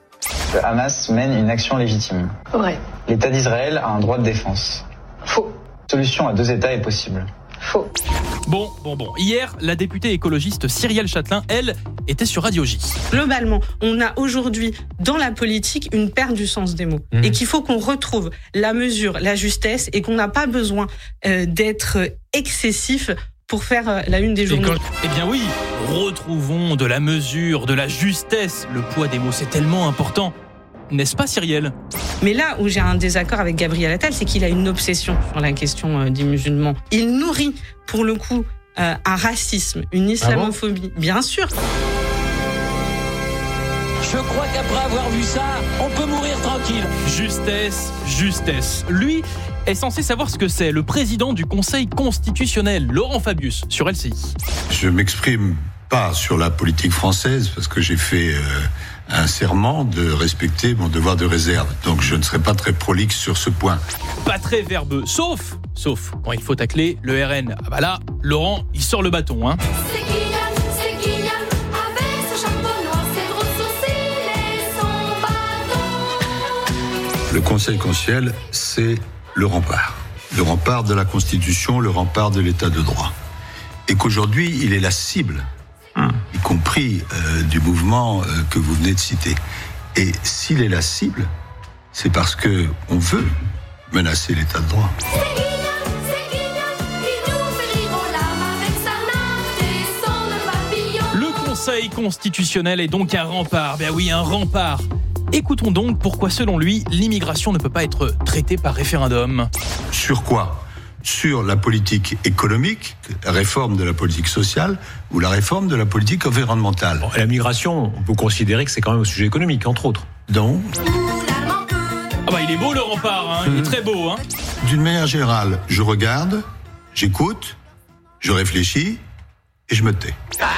Le Hamas mène une action légitime. Vrai. L'État d'Israël a un droit de défense. Faux. Solution à deux États est possible. Faux. Bon, bon, bon. Hier, la députée écologiste Cyrielle Châtelain, elle, était sur Radio J. Globalement, on a aujourd'hui dans la politique une perte du sens des mots. Mmh. Et qu'il faut qu'on retrouve la mesure, la justesse, et qu'on n'a pas besoin euh, d'être excessif pour faire euh, la une des journaux. Eh bien oui, retrouvons de la mesure, de la justesse. Le poids des mots, c'est tellement important. N'est-ce pas, Cyrielle ? Mais là où j'ai un désaccord avec Gabriel Attal, c'est qu'il a une obsession sur la question euh, des musulmans. Il nourrit, pour le coup, euh, un racisme, une islamophobie. Ah bon ? Bien sûr. Je crois qu'après avoir vu ça, on peut mourir tranquille. Justesse, justesse. Lui est censé savoir ce que c'est, le président du Conseil constitutionnel, Laurent Fabius, sur L C I. Je m'exprime pas sur la politique française parce que j'ai fait... Euh... un serment de respecter mon devoir de réserve. Donc je ne serai pas très prolixe sur ce point. Pas très verbeux, sauf, sauf quand il faut tacler le R N. Ah bah là, Laurent, il sort le bâton, hein. C'est Kylian, c'est Kylian, avec son chapeau noir, ses gros sourcils et son bâton. Le Conseil constitutionnel, c'est le rempart. Le rempart de la Constitution, le rempart de l'État de droit. Et qu'aujourd'hui, il est la cible, y compris euh, du mouvement euh, que vous venez de citer. Et s'il est la cible, c'est parce que on veut menacer l'état de droit. Le Conseil constitutionnel est donc un rempart. Ben oui, un rempart. Écoutons donc pourquoi, selon lui, l'immigration ne peut pas être traitée par référendum. Sur quoi ? Sur la politique économique, la réforme de la politique sociale ou la réforme de la politique environnementale. Bon, la migration, on peut considérer que c'est quand même un sujet économique, entre autres. Donc Ah bah il est beau le rempart, hein. Il est très beau. Hein. D'une manière générale, je regarde, j'écoute, je réfléchis et je me tais.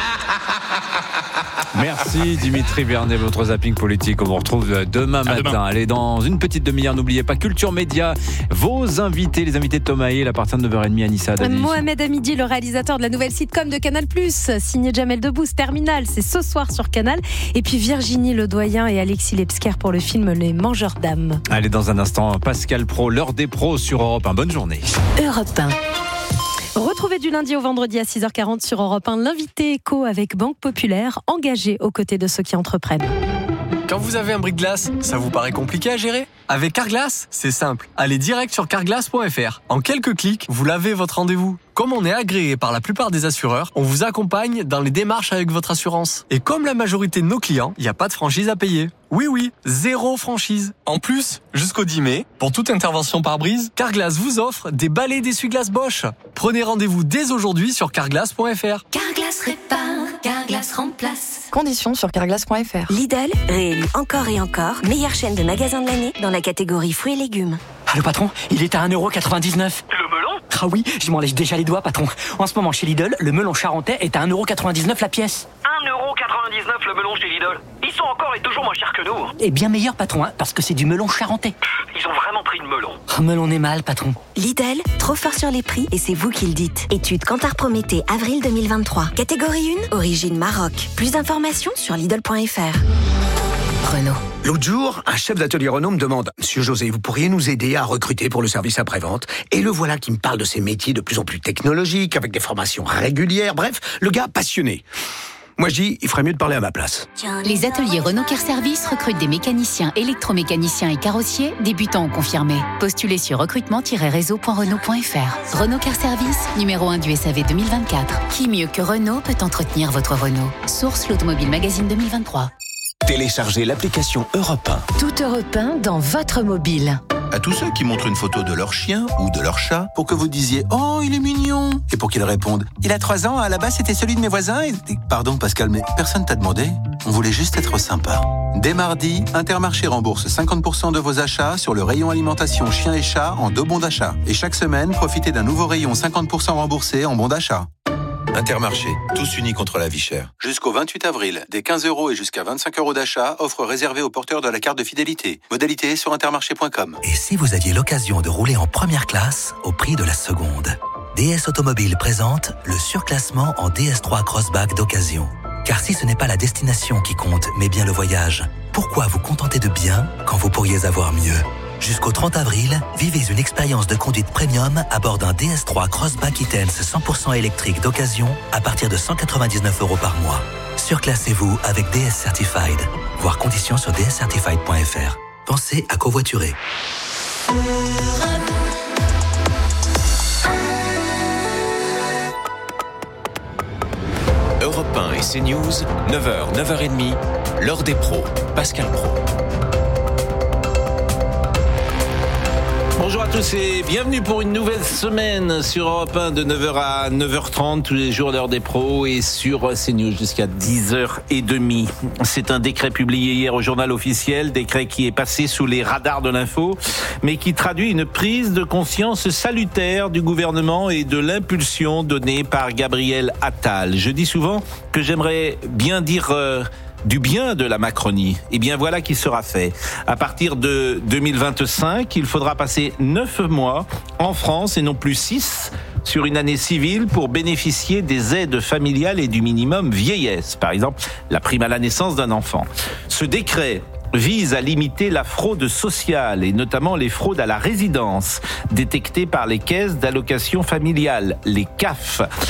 Merci Dimitri Vernet, votre zapping politique. On vous retrouve demain matin. Demain. Allez, dans une petite demi-heure, n'oubliez pas Culture Média. Vos invités, les invités de Thomas Hill à partir de neuf heures trente, Anissa Dadi. Mohamed Hamidi, le réalisateur de la nouvelle sitcom de Canal plus, signé Jamel Debbouze, Terminal, c'est ce soir sur Canal. Et puis Virginie Ledoyen et Alexis Lebsker pour le film Les Mangeurs d'âmes. Allez, dans un instant, Pascal Pro, l'heure des pros sur Europe un. Bonne journée. Europe un. Retrouvez du lundi au vendredi à six heures quarante sur Europe un l'invité éco avec Banque Populaire, engagé aux côtés de ceux qui entreprennent. Quand vous avez un bris-de-glace, ça vous paraît compliqué à gérer ? Avec Carglass, c'est simple. Allez direct sur carglass point f r. En quelques clics, vous lavez votre rendez-vous. Comme on est agréé par la plupart des assureurs, on vous accompagne dans les démarches avec votre assurance. Et comme la majorité de nos clients, il n'y a pas de franchise à payer. Oui, oui, zéro franchise. En plus, jusqu'au dix mai, pour toute intervention par brise, Carglass vous offre des balais d'essuie-glace Bosch. Prenez rendez-vous dès aujourd'hui sur carglass point f r. Carglass répare, Carglass remplace. Conditions sur carglass point f r. Lidl, réélu encore et encore, meilleure chaîne de magasins de l'année dans la catégorie fruits et légumes. Ah, le patron, il est à un euro quatre-vingt-dix-neuf. Le melon ? Ah oui, je m'en lèche déjà les doigts, patron. En ce moment, chez Lidl, le melon charentais est à un euro quatre-vingt-dix-neuf la pièce. un euro quatre-vingt-dix-neuf le melon chez Lidl. Ils sont encore et toujours moins chers que nous. Et bien meilleur, patron, hein, parce que c'est du melon charentais. Ils ont vraiment pris le melon. Oh, melon est mal, patron. Lidl, trop fort sur les prix et c'est vous qui le dites. Étude Kantar Prométhée, avril deux mille vingt-trois. Catégorie un, origine Maroc. Plus d'informations sur Lidl point f r. Renault. L'autre jour, un chef d'atelier Renault me demande « Monsieur José, vous pourriez nous aider à recruter pour le service après-vente ?» Et le voilà qui me parle de ces métiers de plus en plus technologiques, avec des formations régulières, bref, le gars passionné. Moi je dis, il ferait mieux de parler à ma place. Les ateliers Renault Car Service recrutent des mécaniciens, électromécaniciens et carrossiers, débutants ou confirmés. Postulez sur recrutement tiret réseau point renault point f r. Renault Car Service, numéro un du S A V deux mille vingt-quatre. Qui mieux que Renault peut entretenir votre Renault ? Source l'Automobile Magazine deux mille vingt-trois. Téléchargez l'application Europe un. Tout Europe un dans votre mobile. À tous ceux qui montrent une photo de leur chien ou de leur chat pour que vous disiez « Oh, il est mignon !» et pour qu'ils répondent « Il a trois ans, à la base c'était celui de mes voisins et... » Pardon Pascal, mais personne t'a demandé. On voulait juste être sympa. Dès mardi, Intermarché rembourse cinquante pour cent de vos achats sur le rayon alimentation chien et chat en deux bons d'achat. Et chaque semaine, profitez d'un nouveau rayon cinquante pour cent remboursé en bons d'achat. Intermarché, tous unis contre la vie chère. Jusqu'au vingt-huit avril, des quinze euros et jusqu'à vingt-cinq euros d'achat, offre réservée aux porteurs de la carte de fidélité. Modalité sur intermarché point com. Et si vous aviez l'occasion de rouler en première classe au prix de la seconde ? D S Automobile présente le surclassement en D S trois Crossback d'occasion. Car si ce n'est pas la destination qui compte, mais bien le voyage, pourquoi vous contenter de bien quand vous pourriez avoir mieux ? Jusqu'au trente avril, vivez une expérience de conduite premium à bord d'un D S trois Crossback E-Tense cent pour cent électrique d'occasion à partir de cent quatre-vingt-dix-neuf euros par mois. Surclassez-vous avec D S Certified. Voir conditions sur d s certified point f r. Pensez à covoiturer. Europe un et CNews, neuf heures, neuf heures trente, l'heure des pros, Pascal Praud. Bonjour à tous et bienvenue pour une nouvelle semaine sur Europe un de neuf heures à neuf heures trente, tous les jours l'heure des pros et sur CNews jusqu'à dix heures trente. C'est un décret publié hier au journal officiel, décret qui est passé sous les radars de l'info, mais qui traduit une prise de conscience salutaire du gouvernement et de l'impulsion donnée par Gabriel Attal. Je dis souvent que j'aimerais bien dire... Euh, du bien de la Macronie. Eh bien, voilà qui sera fait. À partir de deux mille vingt-cinq, il faudra passer neuf mois en France et non plus six sur une année civile pour bénéficier des aides familiales et du minimum vieillesse. Par exemple, la prime à la naissance d'un enfant. Ce décret vise à limiter la fraude sociale et notamment les fraudes à la résidence détectées par les caisses d'allocation familiale, les C A F.